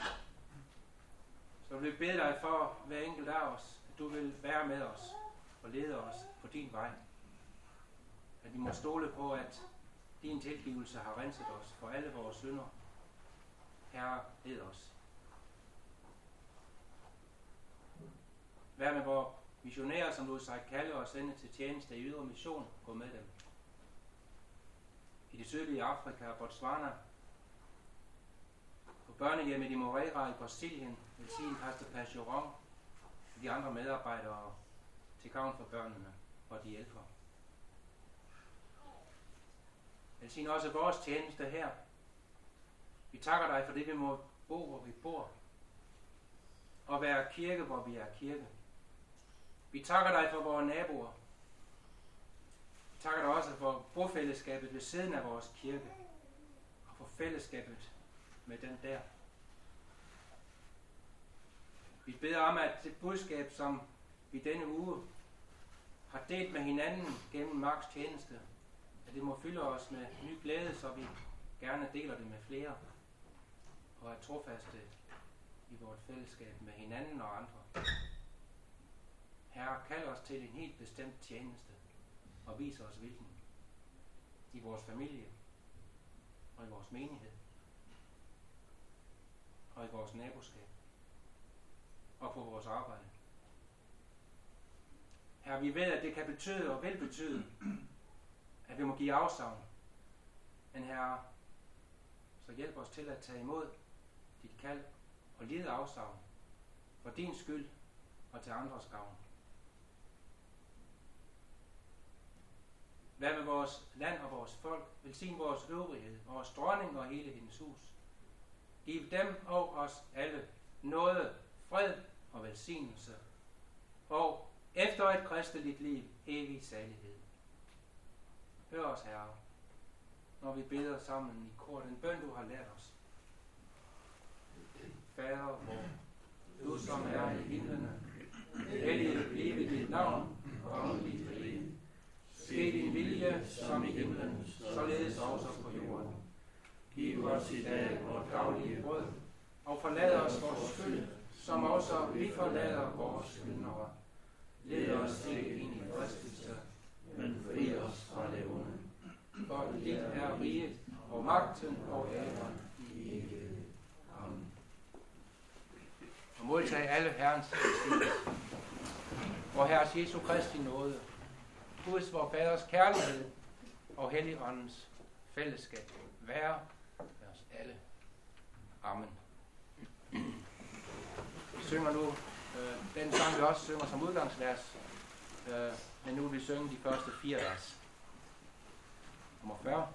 Så vil vi bede dig for hver enkelt af os, at du vil være med os og lede os på din vej. At vi må stole på, at din tilgivelse har renset os for alle vores synder. Herre, led os. Vær med vores missionærer, som lod sig kalde og sende til tjeneste i ydre mission. Gå med dem. I det sydlige Afrika og Botswana. På børnehjemmet i Moreira i Brasilien. Velsign pastor Pachoron og de andre medarbejdere til gavn for børnene og de ældre. Velsign også vores tjeneste her. Vi takker dig for det, vi må bo, hvor vi bor. Og være kirke, hvor vi er kirke. Vi takker dig for vores naboer. Vi takker dig også for bofællesskabet ved siden af vores kirke. Og for fællesskabet med den der. Vi beder om, at det budskab, som vi denne uge har delt med hinanden gennem Marks tjeneste, at det må fylde os med ny glæde, så vi gerne deler det med flere, og er trofaste i vores fællesskab med hinanden og andre. Herre, kald os til en helt bestemt tjeneste, og vis os hvilken. I vores familie, og i vores menighed, og i vores naboskab, og på vores arbejde. Herre, vi ved, at det kan betyde og vil betyde, at vi må give afsavn. Men Herre, så hjælp os til at tage imod dit kald og lide afsavn for din skyld og til andres gavn. Vær med vores land og vores folk. Velsign vores øvrighed, vores dronning og hele hendes hus. Giv dem og os alle nåde, fred og velsignelse. Og efter et kristeligt liv, evig salighed. Hør os, Herre, når vi beder sammen i kor den bøn, du har lært os. Fader vor, du som er i himlene, helliget blive dit navn, komme dit rige. Ske din vilje, som i himlen, således også på jorden. Giv os i dag vores daglige brød, og forlad os vores skyld, som også vi forlader vores skyldnere. Led os ikke ind i fristelse, men fri os fra det onde. For dit er riget, og magten og æren i evighed. Amen. Og modtag alle Herrens velsignelse. Vor Herres Jesu Kristi nåde, Guds vor Faders kærlighed og Helligåndens fællesskab være med os alle. Amen. Vi synger nu den sang, vi også synger som udgangsvers, men nu vil vi synge de første 4 vers. Nummer 40.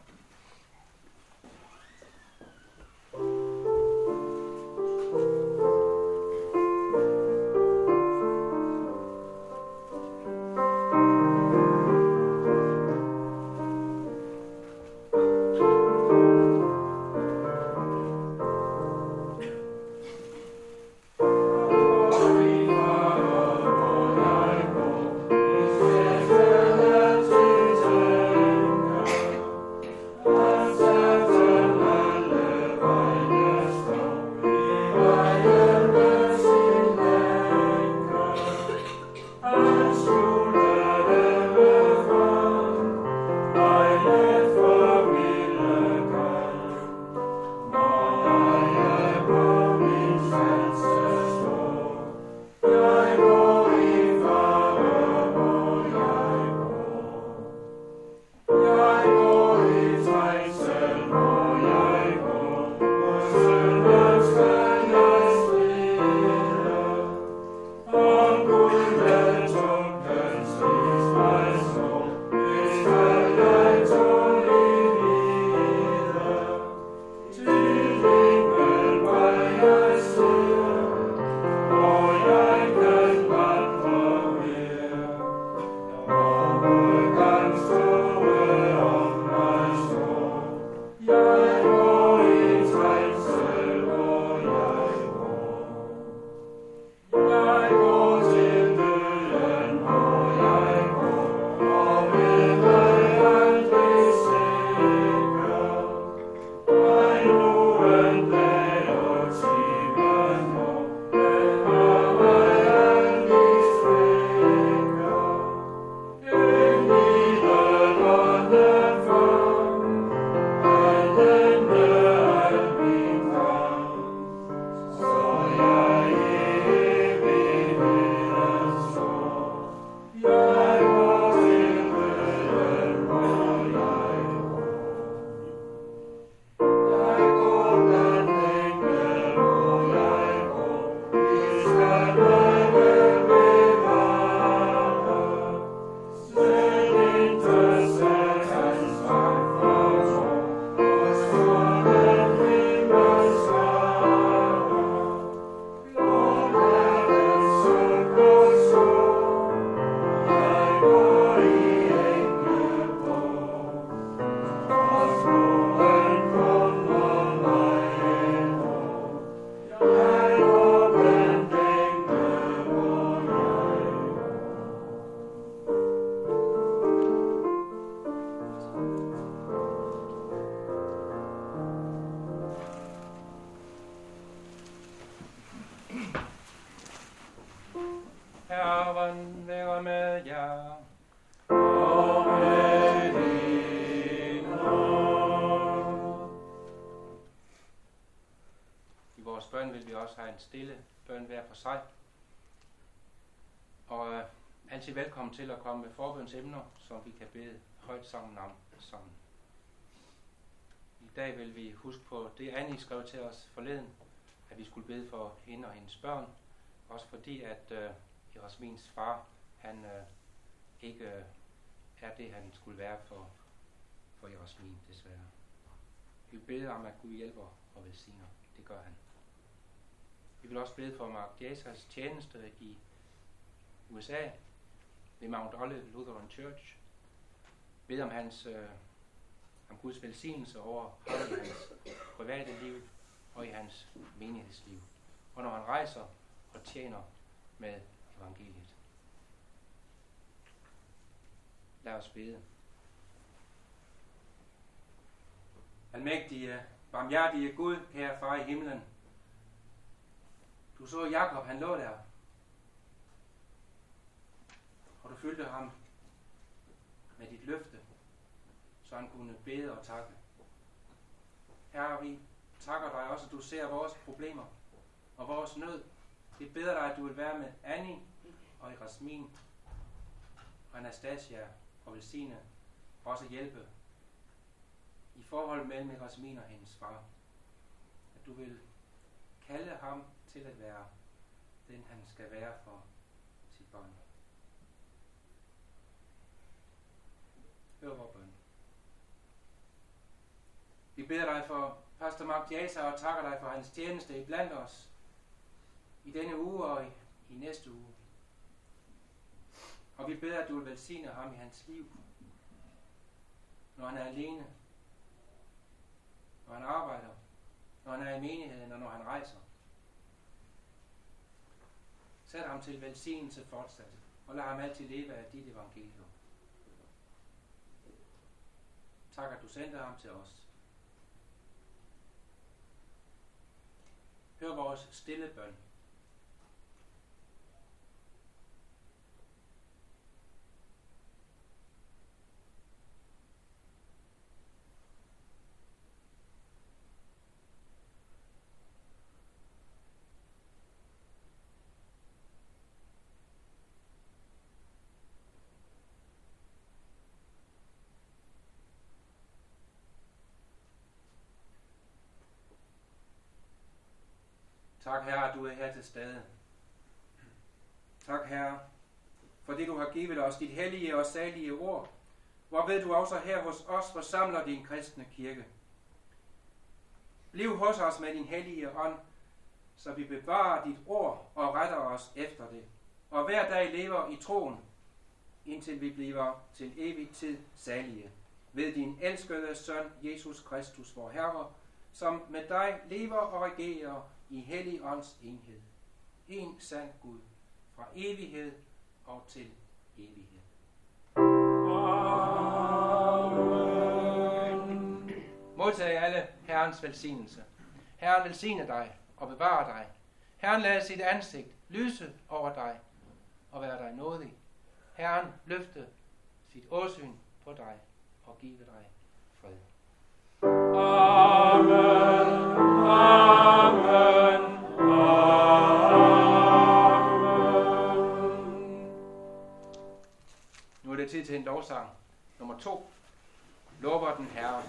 vores bøn vil vi også have en stille bøn hver for sig. Og altid velkommen til at komme med forbønsemner, som vi kan bede højt sammen om sammen. I dag vil vi huske på det, Annie skrev til os forleden, at vi skulle bede for hende og hendes børn. Også fordi, at Jasmins far, han ikke er det, han skulle være for Jasmin, desværre. Vi beder om, at Gud hjælper og velsigner. Det gør han. Vi vil også bede for Mark Jesas tjeneste i USA ved Mount Olive Lutheran Church. Bede om Guds velsignelse over hans private liv og i hans menighedsliv. Og når han rejser og tjener med evangeliet. Lad os bede. Almægtige, barmhjertige Gud, kære far i himlen. Du så Jakob, han lå der. Og du fyldte ham med dit løfte, så han kunne bede og takke. Herre, vi takker dig også, at du ser vores problemer og vores nød. Vi beder dig, at du vil være med Annie og Jasmin og Anastasia og velsigne og også hjælpe i forhold mellem Jasmin og hendes far. At du vil kalde ham til at være den, han skal være for sit barn. Hør vores bøn. Vi beder dig for pastor Mark Jasa og takker dig for hans tjeneste i blandt os i denne uge og i næste uge. Og vi beder, at du vil velsigne ham i hans liv, når han er alene, når han arbejder, når han er i menigheden og når han rejser. Sæt ham til velsignelse fortsat, og lad ham altid leve af dit evangelium. Tak, at du sendte ham til os. Hør vores stille bøn. Tak, Herre, at du er her til stede. Tak, Herre, fordi du har givet os dit hellige og salige ord, hvorved du også her hos os forsamler din kristne kirke. Bliv hos os med din hellige ånd, så vi bevarer dit ord og retter os efter det, og hver dag lever i troen, indtil vi bliver til evig tid salige, ved din elskede søn, Jesus Kristus, vor Herre, som med dig lever og regerer i hellig ånds enhed. En sand Gud, fra evighed og til evighed. Amen. Modtag alle Herrens velsignelse. Herren velsigne dig og bevare dig. Herren lade sit ansigt lyse over dig og være dig nådig. Herren løfte sit åsyn på dig og give dig fred. Amen. Amen. Nu er det tid til en lovsang. Nummer 2. Lover den Herre.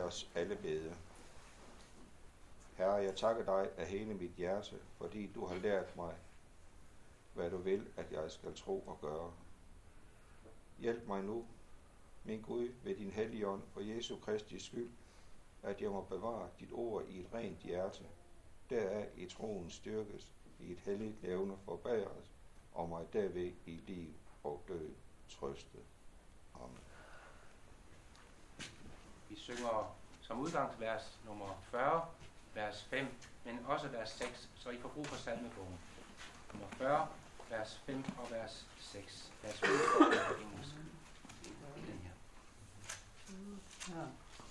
os alle bede. Herre, jeg takker dig af hele mit hjerte, fordi du har lært mig, hvad du vil, at jeg skal tro og gøre. Hjælp mig nu, min Gud, ved din hellige ånd for Jesu Kristi skyld, at jeg må bevare dit ord i et rent hjerte, deraf i troen styrkes, i et helligt levende forbedres, og mig derved i liv og død trøste. Amen. Vi synger som udgangsvers nummer 40, vers 5, men også vers 6, så I får brug for salmebogen. Nummer 40, vers 5 og vers 6. Vers 5 og vers engelsk. Den her. Ja.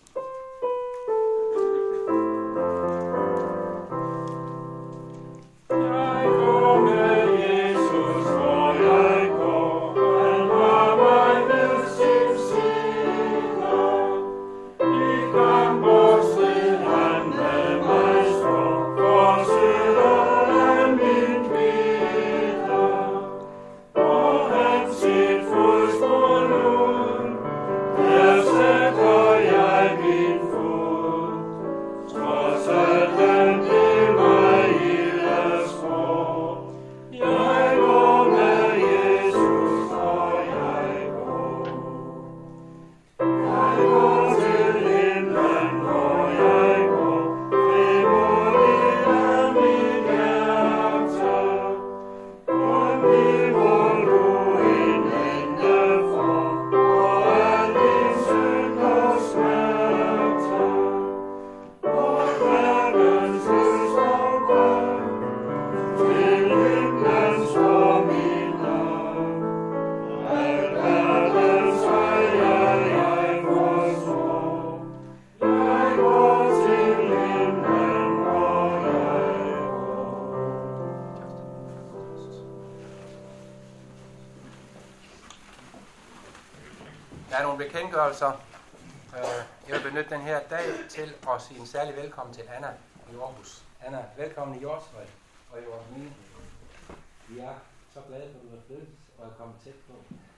Der er nogle bekendtgørelser. Jeg vil benytte den her dag til at sige en særlig velkommen til Anna i Aarhus. Anna, velkommen i Hjortshøj og i vores mine. Vi er så glade for, at du er flyttet og er kommet tæt på.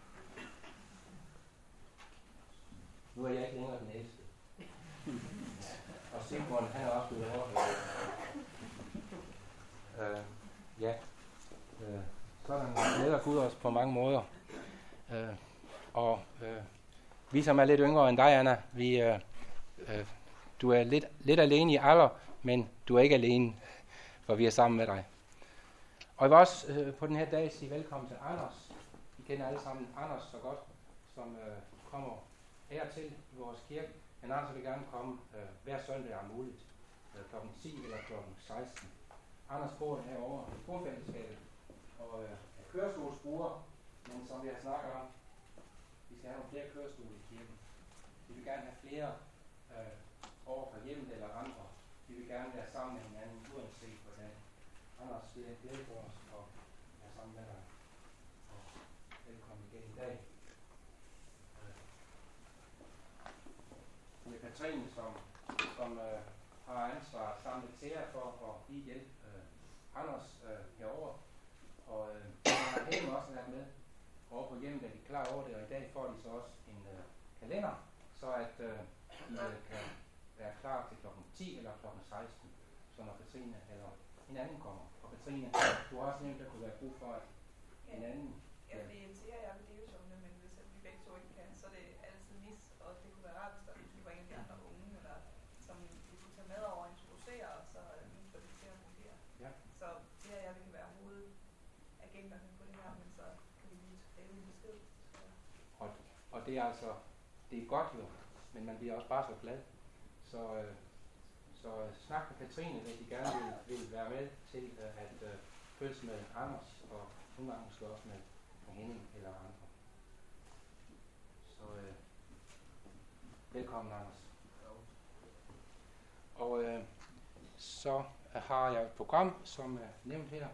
Nu er jeg ikke længere den ældste. Og Simon, han er også blevet overhørt. Sådan glæder Gud os på mange måder. Vi som er lidt yngre end dig, Anna, du er lidt alene i alder, men du er ikke alene, for vi er sammen med dig. Og jeg vil også på den her dag sige velkommen til Anders. Vi kender alle sammen Anders så godt, som kommer hertil i vores kirke. Men Anders vil gerne komme hver søndag om muligt, kl. 10 eller kl. 16. Anders bor herovre i bofællesskabet og er kørestolsbruger, men som vi har snakket om, vi skal have nogle flere kørestole i kirken. Vi vil gerne have flere over fra hjemmet eller andre. Vi vil gerne være sammen med hinanden, uanset hvordan. Anders, det er en glæde for os at være sammen med dig. Og velkommen igen i dag. Det er Katrine, som har ansvar sammen med Thea for at give hjælp Anders herover. Og Helen også været med. Over på hjemmet er de klar over det, og i dag får de så også en kalender, så at de kan være klar til kl. 10 eller kl. 16, så når Katrine eller en anden kommer. Og Katrine, du har også nævnt, at der kunne være brug for, at en anden... Ja, det er Thea, jeg vil leve som det, men hvis vi begge to ikke kan, så er det altid mis, og det kunne være rart, hvis der var en af de andre unge, eller som vi kunne tage med over og introducere, og så få det til at fungere. Ja. Så Thea og jeg, vi kan være hovedagenterne på det her, men så kan vi lige lave en besked. Og det er altså, det er godt jo, men man bliver også bare så glad. Så snak med Katrine, hvis de gerne vil være med til at følges med Anders, og nogle gange måske også med Henning eller andre. Så velkommen, Anders. Og så har jeg et program, som er nævnt her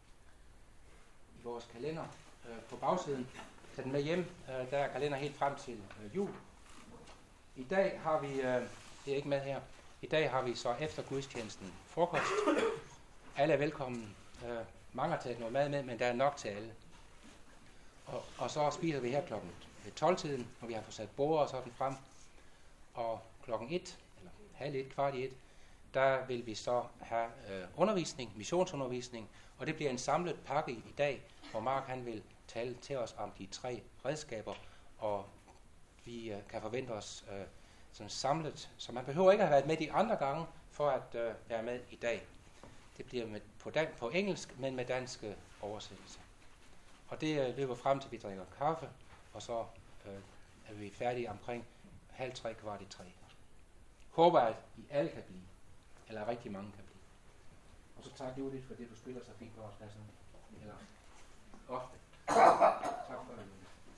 i vores kalender på bagsiden. Tag den med hjem. Der er kalender helt frem til jul. I dag har vi, det er ikke med her, i dag har vi så efter gudstjenesten frokost. Alle er velkommen. Mange har taget noget mad med, men der er nok til alle. Og så spiser vi her klokken 12-tiden, når vi har fået sat bord og sådan frem. Og klokken 1 1:30, der vil vi så have undervisning, missionsundervisning, og det bliver en samlet pakke i dag, hvor Mark han vil tale til os om de 3 redskaber, og vi kan forvente os sådan samlet, så man behøver ikke at have været med de andre gange for at være med i dag. Det bliver på engelsk, men med danske oversættelser. Og det løber frem til, vi drikker kaffe, og så er vi færdige omkring 2:30. Håber, at I alle kan blive, eller rigtig mange kan blive. Og så tager du lidt for det, du spiller så fint på os, Lasse. Eller ofte. Tak for det.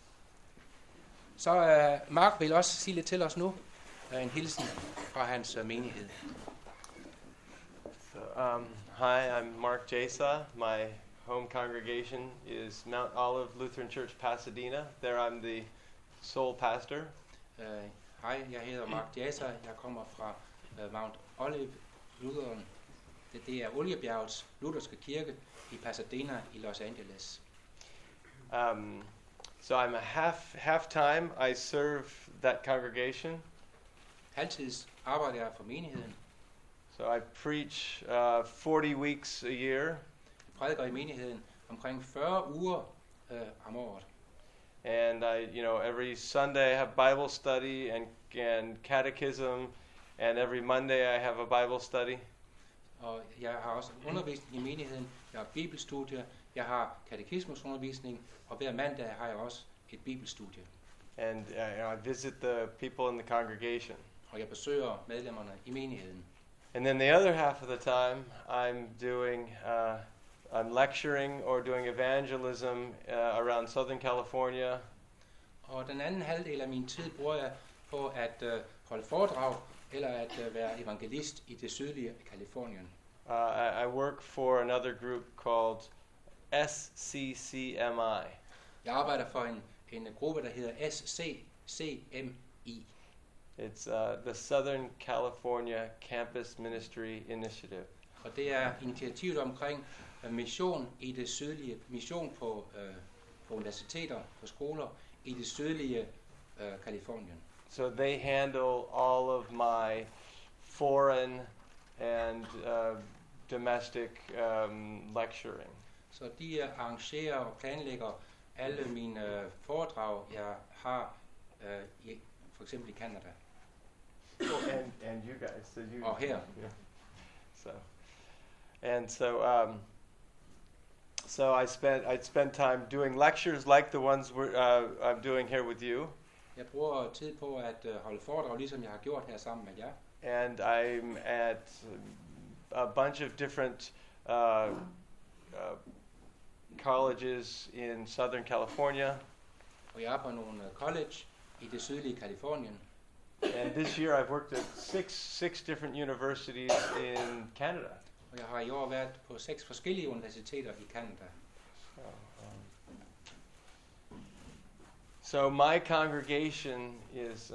Så Mark vil også sige lidt til os nu. En hilsen fra hans menighed. So, hi, I'm Mark Jasa. My home congregation is Mount Olive Lutheran Church, Pasadena. There I'm the sole pastor. Hej, jeg hedder Mark Jasa. Jeg kommer fra Mount Olive Lutheran. Det er Oliebjergets lutherske kirke i Pasadena i Los Angeles. So I'm a half-time. I serve that congregation. Halvtids arbejder jeg for menigheden. So I preach 40 weeks a year. Jeg prædiker i menigheden omkring 40 uger om året. And every Sunday I have Bible study and catechism, and every Monday I have a Bible study. Og jeg har også undervisning i menigheden. Jeg har bibelstudier. Jeg har katekismusundervisning, og hver mandag har jeg også et bibelstudie. And I visit the people in the congregation. Og jeg besøger medlemmerne i menigheden. And then the other half of the time, I'm lecturing or doing evangelism around Southern California. Og den anden halvdel af min tid bruger jeg på at holde foredrag eller at være evangelist i det sydlige Californien. I work for another group called SCCMI. Jeg arbejder for en gruppe, der hedder SCCMI. It's the Southern California Campus Ministry Initiative. Og det er initiativet omkring mission i det sydlige, mission på universiteter, på skoler i det sydlige Californien. So they handle all of my foreign and domestic lecturing. Så de arrangerer og planlægger alle mine foredrag, jeg har for eksempel i Canada. And you guys, so you. Og her. Yeah. So I'd spend time doing lectures like the ones I'm doing here with you. Jeg bruger tid på at holde foredrag, ligesom jeg har gjort her sammen med jer. And I'm at a bunch of different colleges in Southern California. Og jeg er på nogle college i det sydlige Californien. And this year I've worked at six different universities in Canada. Og jeg har i år været på 6 forskellige universiteter i Canada. So my congregation is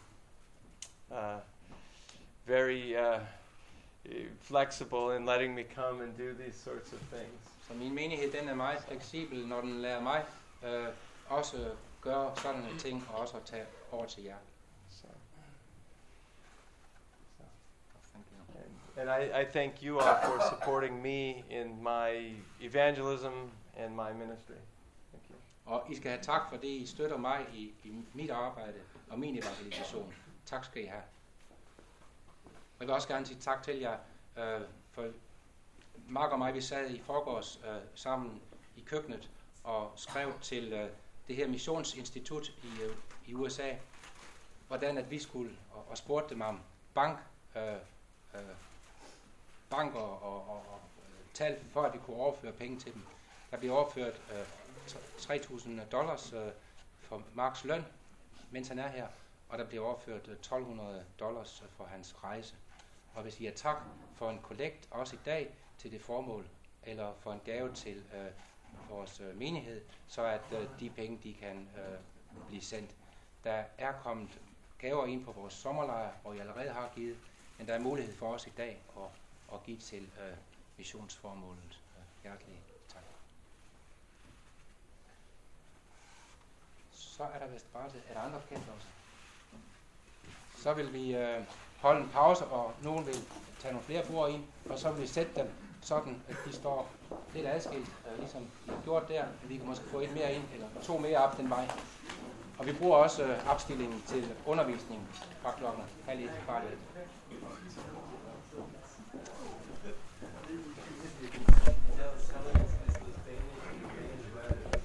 very flexible in letting me come and do these sorts of things. Så min menighed, den er meget fleksibel, når den lader mig også gøre sådan en ting, og også at tage over til jer. And I thank you all for supporting me in my evangelism and my ministry. Thank you. Og I skal have tak for det, I støtter mig i mit arbejde og min evangelisation. Tak skal I have. Og jeg vil også gerne sige tak til jer, for Mark og mig, vi sad i forgårs sammen i køkkenet og skrev til det her missionsinstitut i USA, hvordan at vi skulle, og spurgte dem om banker og tal for, at vi kunne overføre penge til dem. Der blev overført $3,000 for Marks løn, mens han er her, og der blev overført $1,200 for hans rejse. Og hvis I er tak for en kollekt også i dag til det formål, eller for en gave til vores menighed, så at de penge, de kan blive sendt. Der er kommet gaver ind på vores sommerlejr, hvor I allerede har givet, men der er mulighed for os i dag at give til missionsformålet. Hjertelig tak. Så er der vist bare til, er der andre kendte også? Så vil vi holde en pause, og nogen vil tage nogle flere bord ind, og så vil vi sætte dem sådan, at de står lidt adskilt, ligesom vi har gjort der. Vi kan måske få et mere ind, eller 2 mere op den vej. Og vi bruger også opstillingen til undervisning fra klokken 12:30 til 12:15.